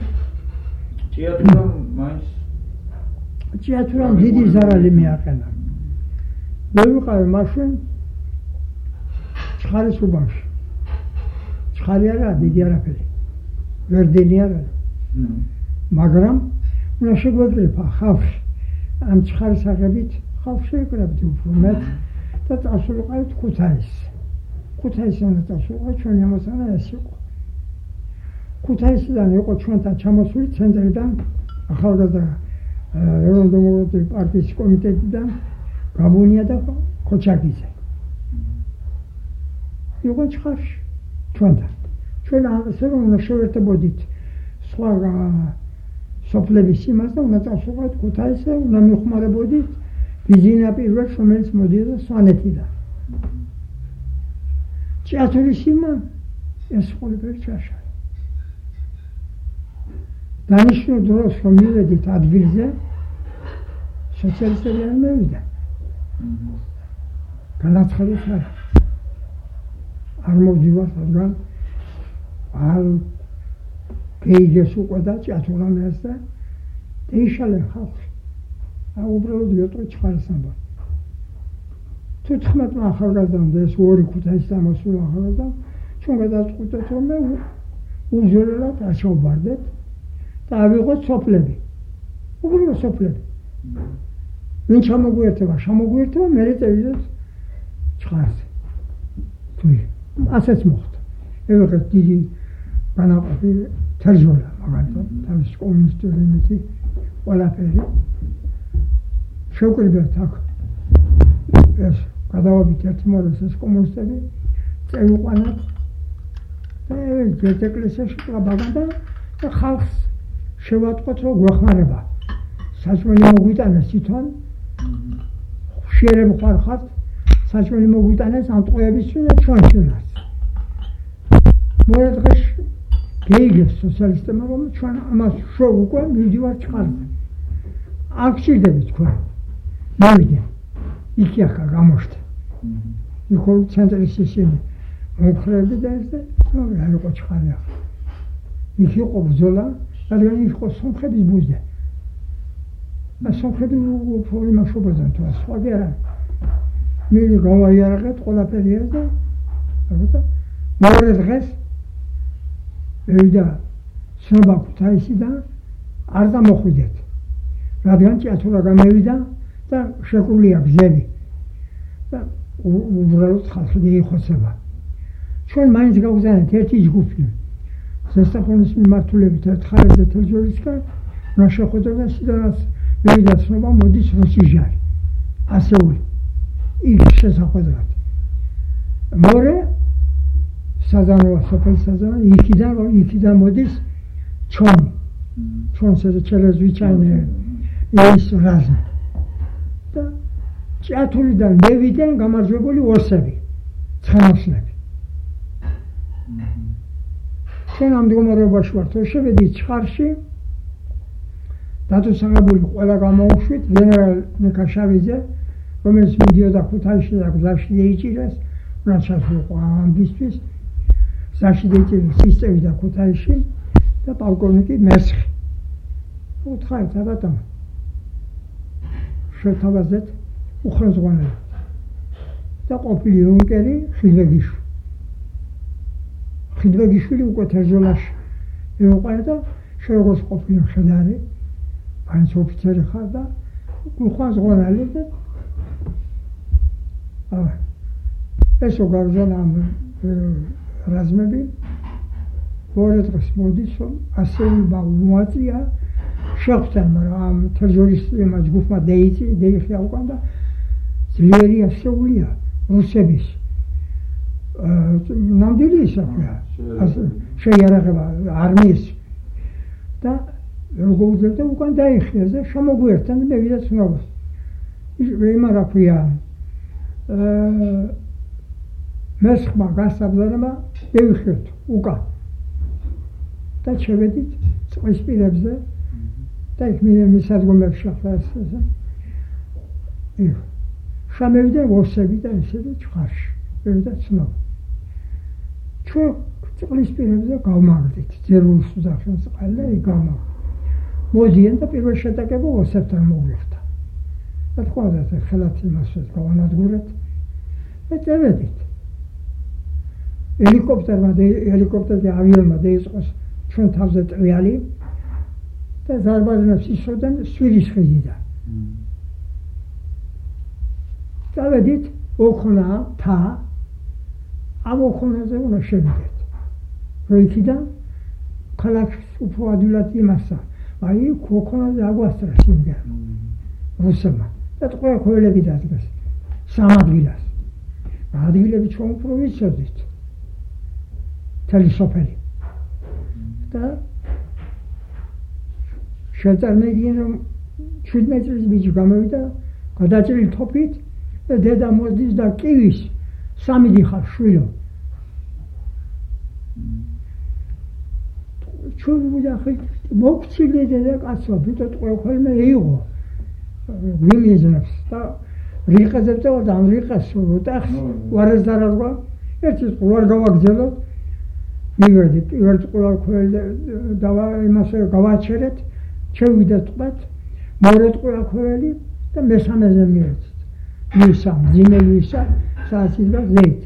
ჭიათურამ დიდი ზარალი მიაყენა. მე ვიყავი მაშინ ჩხარის უბანში. ჩხარი არა, დიდი არაფერი. ვერდენი არა. მაგრამ უნდა შეგვეძლება ხალხი. ამ ჩხარის აღებით ხალხი ეკრებდი უფრო მეტ და წასულიყავით ქუთაისში. ქუთაისიდან წასულიყავით ჩვენი ამოცანა ეს იყო. ქუთაისიდან იყო ჩვენთან ჩამოსული ცენტრიდან ახალგაზრდა ეროვნულ-დემოკრატიული პარტიის კომიტეტიდან გაბუნია და ქოჩაკიძე. იყო ჩხარში ჩვენთან. ჩვენ ასე რომ უნდა შევერთებოდით სხვა სოფლების იმას და უნდა წავსულიყავით ქუთაისზე, უნდა მიხმარებოდით ბიზინა პირველს, რომელიც მოდიოდა სვანეთიდან. ჭიათურის იმა ეს ყველაფერი ჩაშალა. დანიშნულ დროს რომ მივედით ადგილზე, სოციალისტები არ მევიდა. განაცხადეთ არა. არ მოვდივართ რადგან არ გეიგეს უკვე და ჭიათურამ ეს და ეიშალენ ხალხი. უბრალოდ გეტყვი ჩხარისამბა. 14-მა ახალგაზრდამ და ეს ორი ქუთაისის დამოსული ახალგაზრდამ ჩვენ გადაწყვეტეთ რომ მე უზრუნველად აჩავბარდეთ და ავიღოთ სოფლები. უბრალოდ სოფლები. ვინ ჩამოგვიერთება, მე წევიდეთ ჩხარზე. ასეც მოხდა. ევიღეთ დიდი განაყოფი თერჯოლა მაგალითად, თავის კომუნისტური იმეთი ყველაფერი. შევკრიბეთ აქ ეს გადავაბით ერთმანეთს ეს კომუნისტები წევიყვანათ და ერთ ეკლესიაში კლაბაგან და ხალხს შევატყოთ რომ გვეხმარება. საჭმელი მოგვიტანეს თვითონ, ხშირები ხარხართ, საჭმელი მოგვიტანეს ამ ტყუებისთვის და ჩვენშივაც. მორე დღეს გეიგეს სოციალისტებმა რომ ჩვენ ამას შოვ უკვე მივდივართ ჩხარზე. არ გჭირდებით თქვენ. მოვიდე. იქი ახლა გამოშთა. იქ ცენტრის ისინი მოხრები და ეს და არ იყო ჩხარი ახლა. იქ იყო ბრძოლა, რადგან იქ იყო სომხების ბუზდა. და სომხები უფრო იმაშობდნენ თუ სხვა კი არა. მე გავაიარაღეთ ყველაფერი ეს და მეორე დღეს მივიდა ცნობა ქუთაისიდან არ დამოხვიდეთ. რადგან ჭიათურა გამევიდა და შეკრულია გზები და უბრალოდ ხალხი იხოცება. ჩვენ მაინც გავგზავნეთ ერთი ჯგუფი ზესტაფონის მიმართულებით ერთ ხარებზე თელჯორისკენ უნდა შეხვედრა სიდანაც მივიდა ცნობა მოდის რუსიჟარი ასეული იქ შესახვედრად. მორე საზანოა სოფელ საზანა იქიდან მოდის ჩონი. ჩონს через звичайное есть разное. და ჭიათურიდან მევიდნენ გამარჯვებული ორსები, ცხენოსნები. ჩვენ ამ მდგომარეობაში ვართ, თუ შევედით ჩხარში, დაწესებული ყველა გამოუშვით, გენერალ ნიკაშავიძე, რომელიც მიდიოდა ქუთაისში და გზაში დაიჭირეს, რაც შეხვდა ამბისთვის, გზაში დაიჭირეს სისტემიდან ქუთაისში და პოლკოვნიკი მესხი. უთხარით ბატონო. შეთავაზეთ უხრაზღვანელი და ყოფილი იუნკერი ხილვეგიშვილი. ხილვეგიშვილი უკვე თერჯოლაში ეუყარა და როგორც ყოფილი მხედარი, მაინც ოფიცერი ხარ და უხრაზღვანელი და ესო გავზანა ამ რაზმები ორი დღეს მოდის, რომ ასე მოაწია შეხვდნენ, მაგრამ ამ თერჯოლისტებმა ჯგუფმა დაიხია უკან და ძლიერი ასეულია რუსების ნამდვილი ისაა შეიარაღება არმიის და როგორ უძებდა უკან დაიხია და შემოგვიერთდნენ და მივიდა ცნობას. იმან რა ქვია მესხმა გასაბზარება დაიხიოთ უკან და შევედით წყლისპირებზე და იქ მისადგომებში ახლა შამევიდა ვორსები და ისეთი ჩხარში მივიდა ცნობა. ჩვენ წყლისპირებზე გავმაგდით ძერულის უძახენს ყალ და იქ გავმაგდით. მოდიან და პირველ შეტაკება ვორსებთან მოგვიხდა. და თქვა და ხელათ იმას გავანადგურეთ და წევედით. ელიკოპტერზე ავიონმა დაიწყოს ჩვენ თავზე ტრიალი და ზარბაზნებს ისროდნენ სვირის ხიდიდან. წავედით ოქნა თა ამ ოქნაზე უნდა შევიდეთ. როიქიდან ქალაქს უფრო ადვილად იმასა. აი ოქნაზე აგვასწრეს იმგან. რუსებმა და ყველა ხოელები დადგეს სამ ადგილას. ადგილები ჩვენ უფრო ვიცოდით. თელი სოფელი. და შეწარმედგენ რომ 17 წლის ბიჭი გამოვიდა გადაჭრილი თოფით და დედა მოსდის და კივის სამი დიხარ შვილო. ჩვენ ვიძახით მოგცილე დედა კაცო ვიტოთ ყველმე იყო გვიმიზნებს და რიყეზებს და ამ რიყეს უტახს ვარეს დარაგვა ერთი ყوار გავაგზავნოთ მივედი პირველ ყوار ქოელ და იმასე გავაჩერეთ შევიდა ტყად მეორე ყوار ქოელი და მესამეზე მივედი მისამ ძიმელისა საათი და ზეით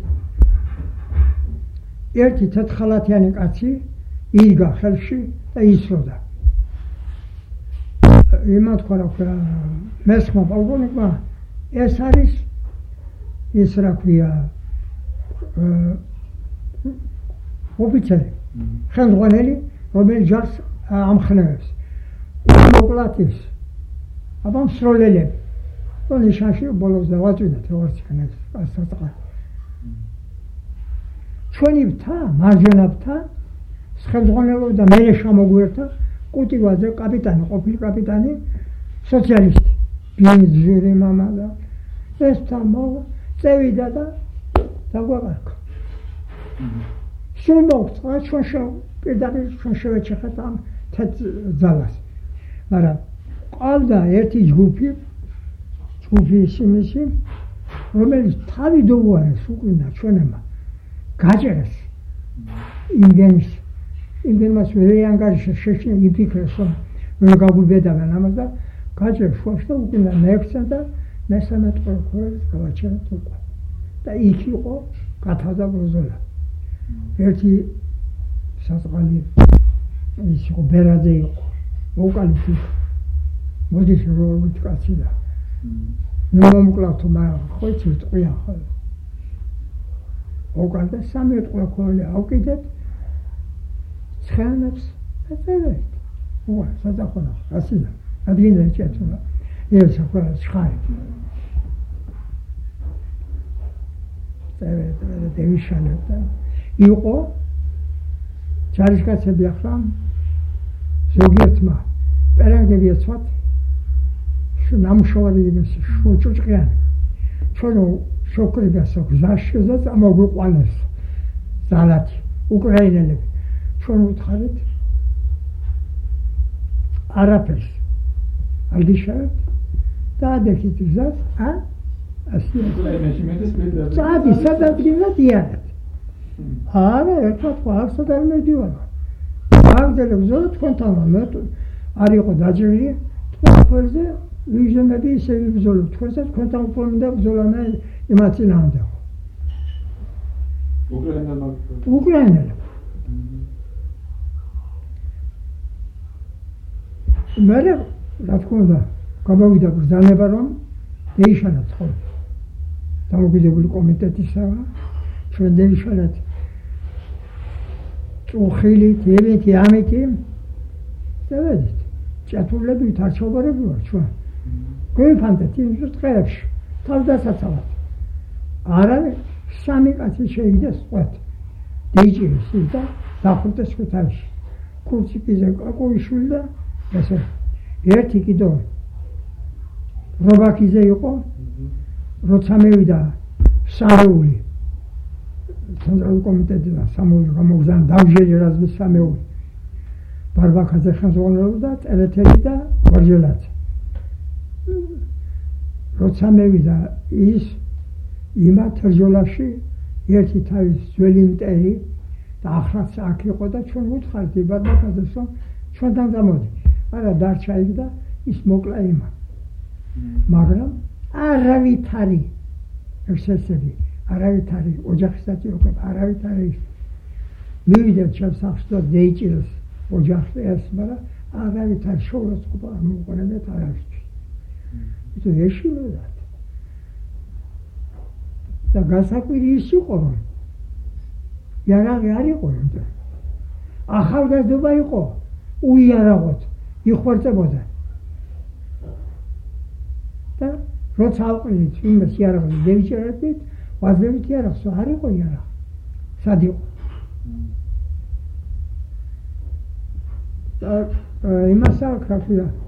ერთი თეთხალათიანი კაცი იდგა ხელში და ისროდა იმათ ხარა მესხმა პოლკოვნიკმა ეს არის ის რა ქვია ოფიცერი ხელმძღვანელი რომელიც ჯარს ამხნევებს მოკლათის აბა მსროლელები და ნიშანში ბოლოს დავაწვიდეთ როგორც იქნებს ასწრაფა ჩვენი მთა მარჯვენა მთა ხელმძღვანელობა და მე შემოგვერთა კუტივაძე კაპიტანი ყოფილი კაპიტანი სოციალისტი ბინძური მამა და ეს თამო წევიდა და დაგვაყარკა სულ მოგწვა ჩვენ პირდაპირ ჩვენ შევეჩეხეთ ამ თეთ ძალას მაგრამ ყავდა ერთი ჯგუფი ისიმისი რომელიც თავი დოუარეს უკინა ჩვენმა გაჭერეს იმგენის იმგენმას ვერ ანგარიშეს შეშინე იფიქრეს რომ ვერ გაგვიბედავენ ამას და გაჭერეს შუაში და უკინა მეექვსე და მესამე ტყუილს გავაჩერეთ უკვე და იქ იყო გათავდა ბრძოლა ერთი საზღალი ის იყო ბერაძე იყო უკალიფი მოდის როგორც კაცი და მომკლავთო მაგრამ ხო იცი ტყუია ხო უკალდა სამი ტყუა ხოლე ავკიდეთ ცხენებს ეცერეთ უა სადახონა ასილა ადგინე ჩეთულა ეს ახლა შხარი და დევიშანებდა იყო ჯარისკაცები ახლა ზოგიერთმა პერანგები ეცვათ ნამუშევარი იმის შუჭუჭყიანი ჩვენ შოქრებას გზაში და ამოგვიყვანეს ზალათი უკრაინელები. ჩვენ ვუთხარით არაფერს. აგიშავთ და ადექით გზას, ასია. წადი, სადაც გინდა დიარეთ. არა, ერთად ყავსა და მედივარ. აგდელე ბრძოლა თქვენთან მე არ იყო დაჭრილი, თქვენზე ვიჟენები ისე ვიბრძოლობ, თქვენთან უფრო მინდა ბრძოლანა იმათ წინააღმდეგ. უკრაინელები. მე რა თქმა უნდა გამოვიდა ბრძანება რომ ეიშალა ცხოვრება. დამოუკიდებელი კომიტეტისაა ჩვენ დაიშალათ უხილით, ევეთი, ამეთი დავედით. ჭათურლებით არჩევარები ვარ ჩვენ. გვიფანტეთ იმ წუთებში თავდასაცავად. არა სამი კაცი შეიგდეს ყვეთ. დეიჭირეს ის და დახვრიტეს ხუთავში. კურციკიზე კაკოიშვილი და ესე ერთი კიდო რობაქიზე იყო, როცა მევიდა სამეული ცენტრალური კომიტეტიდან სამეული გამოგზავნა დავჟელი რაზმის სამეული ბარბაქაძე ხელმძღვანელობდა წერეთელი და გორჯელაძე. როცა მევიდა ის იმა თერჯოლაში ერთი თავის ძველი მტერი და ახლაც აქ იყო და ჩვენ ვუთხარით ბარბაქაძეს რომ ჩვენთან გამოდი. არა დარჩა იქ და ის მოკლა იმა. მაგრამ არავითარი ექსესები არავითარი ოჯახისაც იყვება, არავითარი მივიდეთ ჩემს სახლში და დეიჭირეს ოჯახს ეს, მაგრამ არავითარი შოურაცყოფა არ მოუყოლებდეთ არავისთვის. იცი ეშინოდათ. და გასაკვირი ის იყო რომ იარაღი არ იყო იმდე. ახალგაზრდობა იყო, უიარაღოთ, იხვერწებოდა. და როცა ავყიდით იმას იარაღს დევიჭერდით, ვაძლევით იარაღს, არ იყო იარაღი. სად იყო? და იმასა რა ქვია,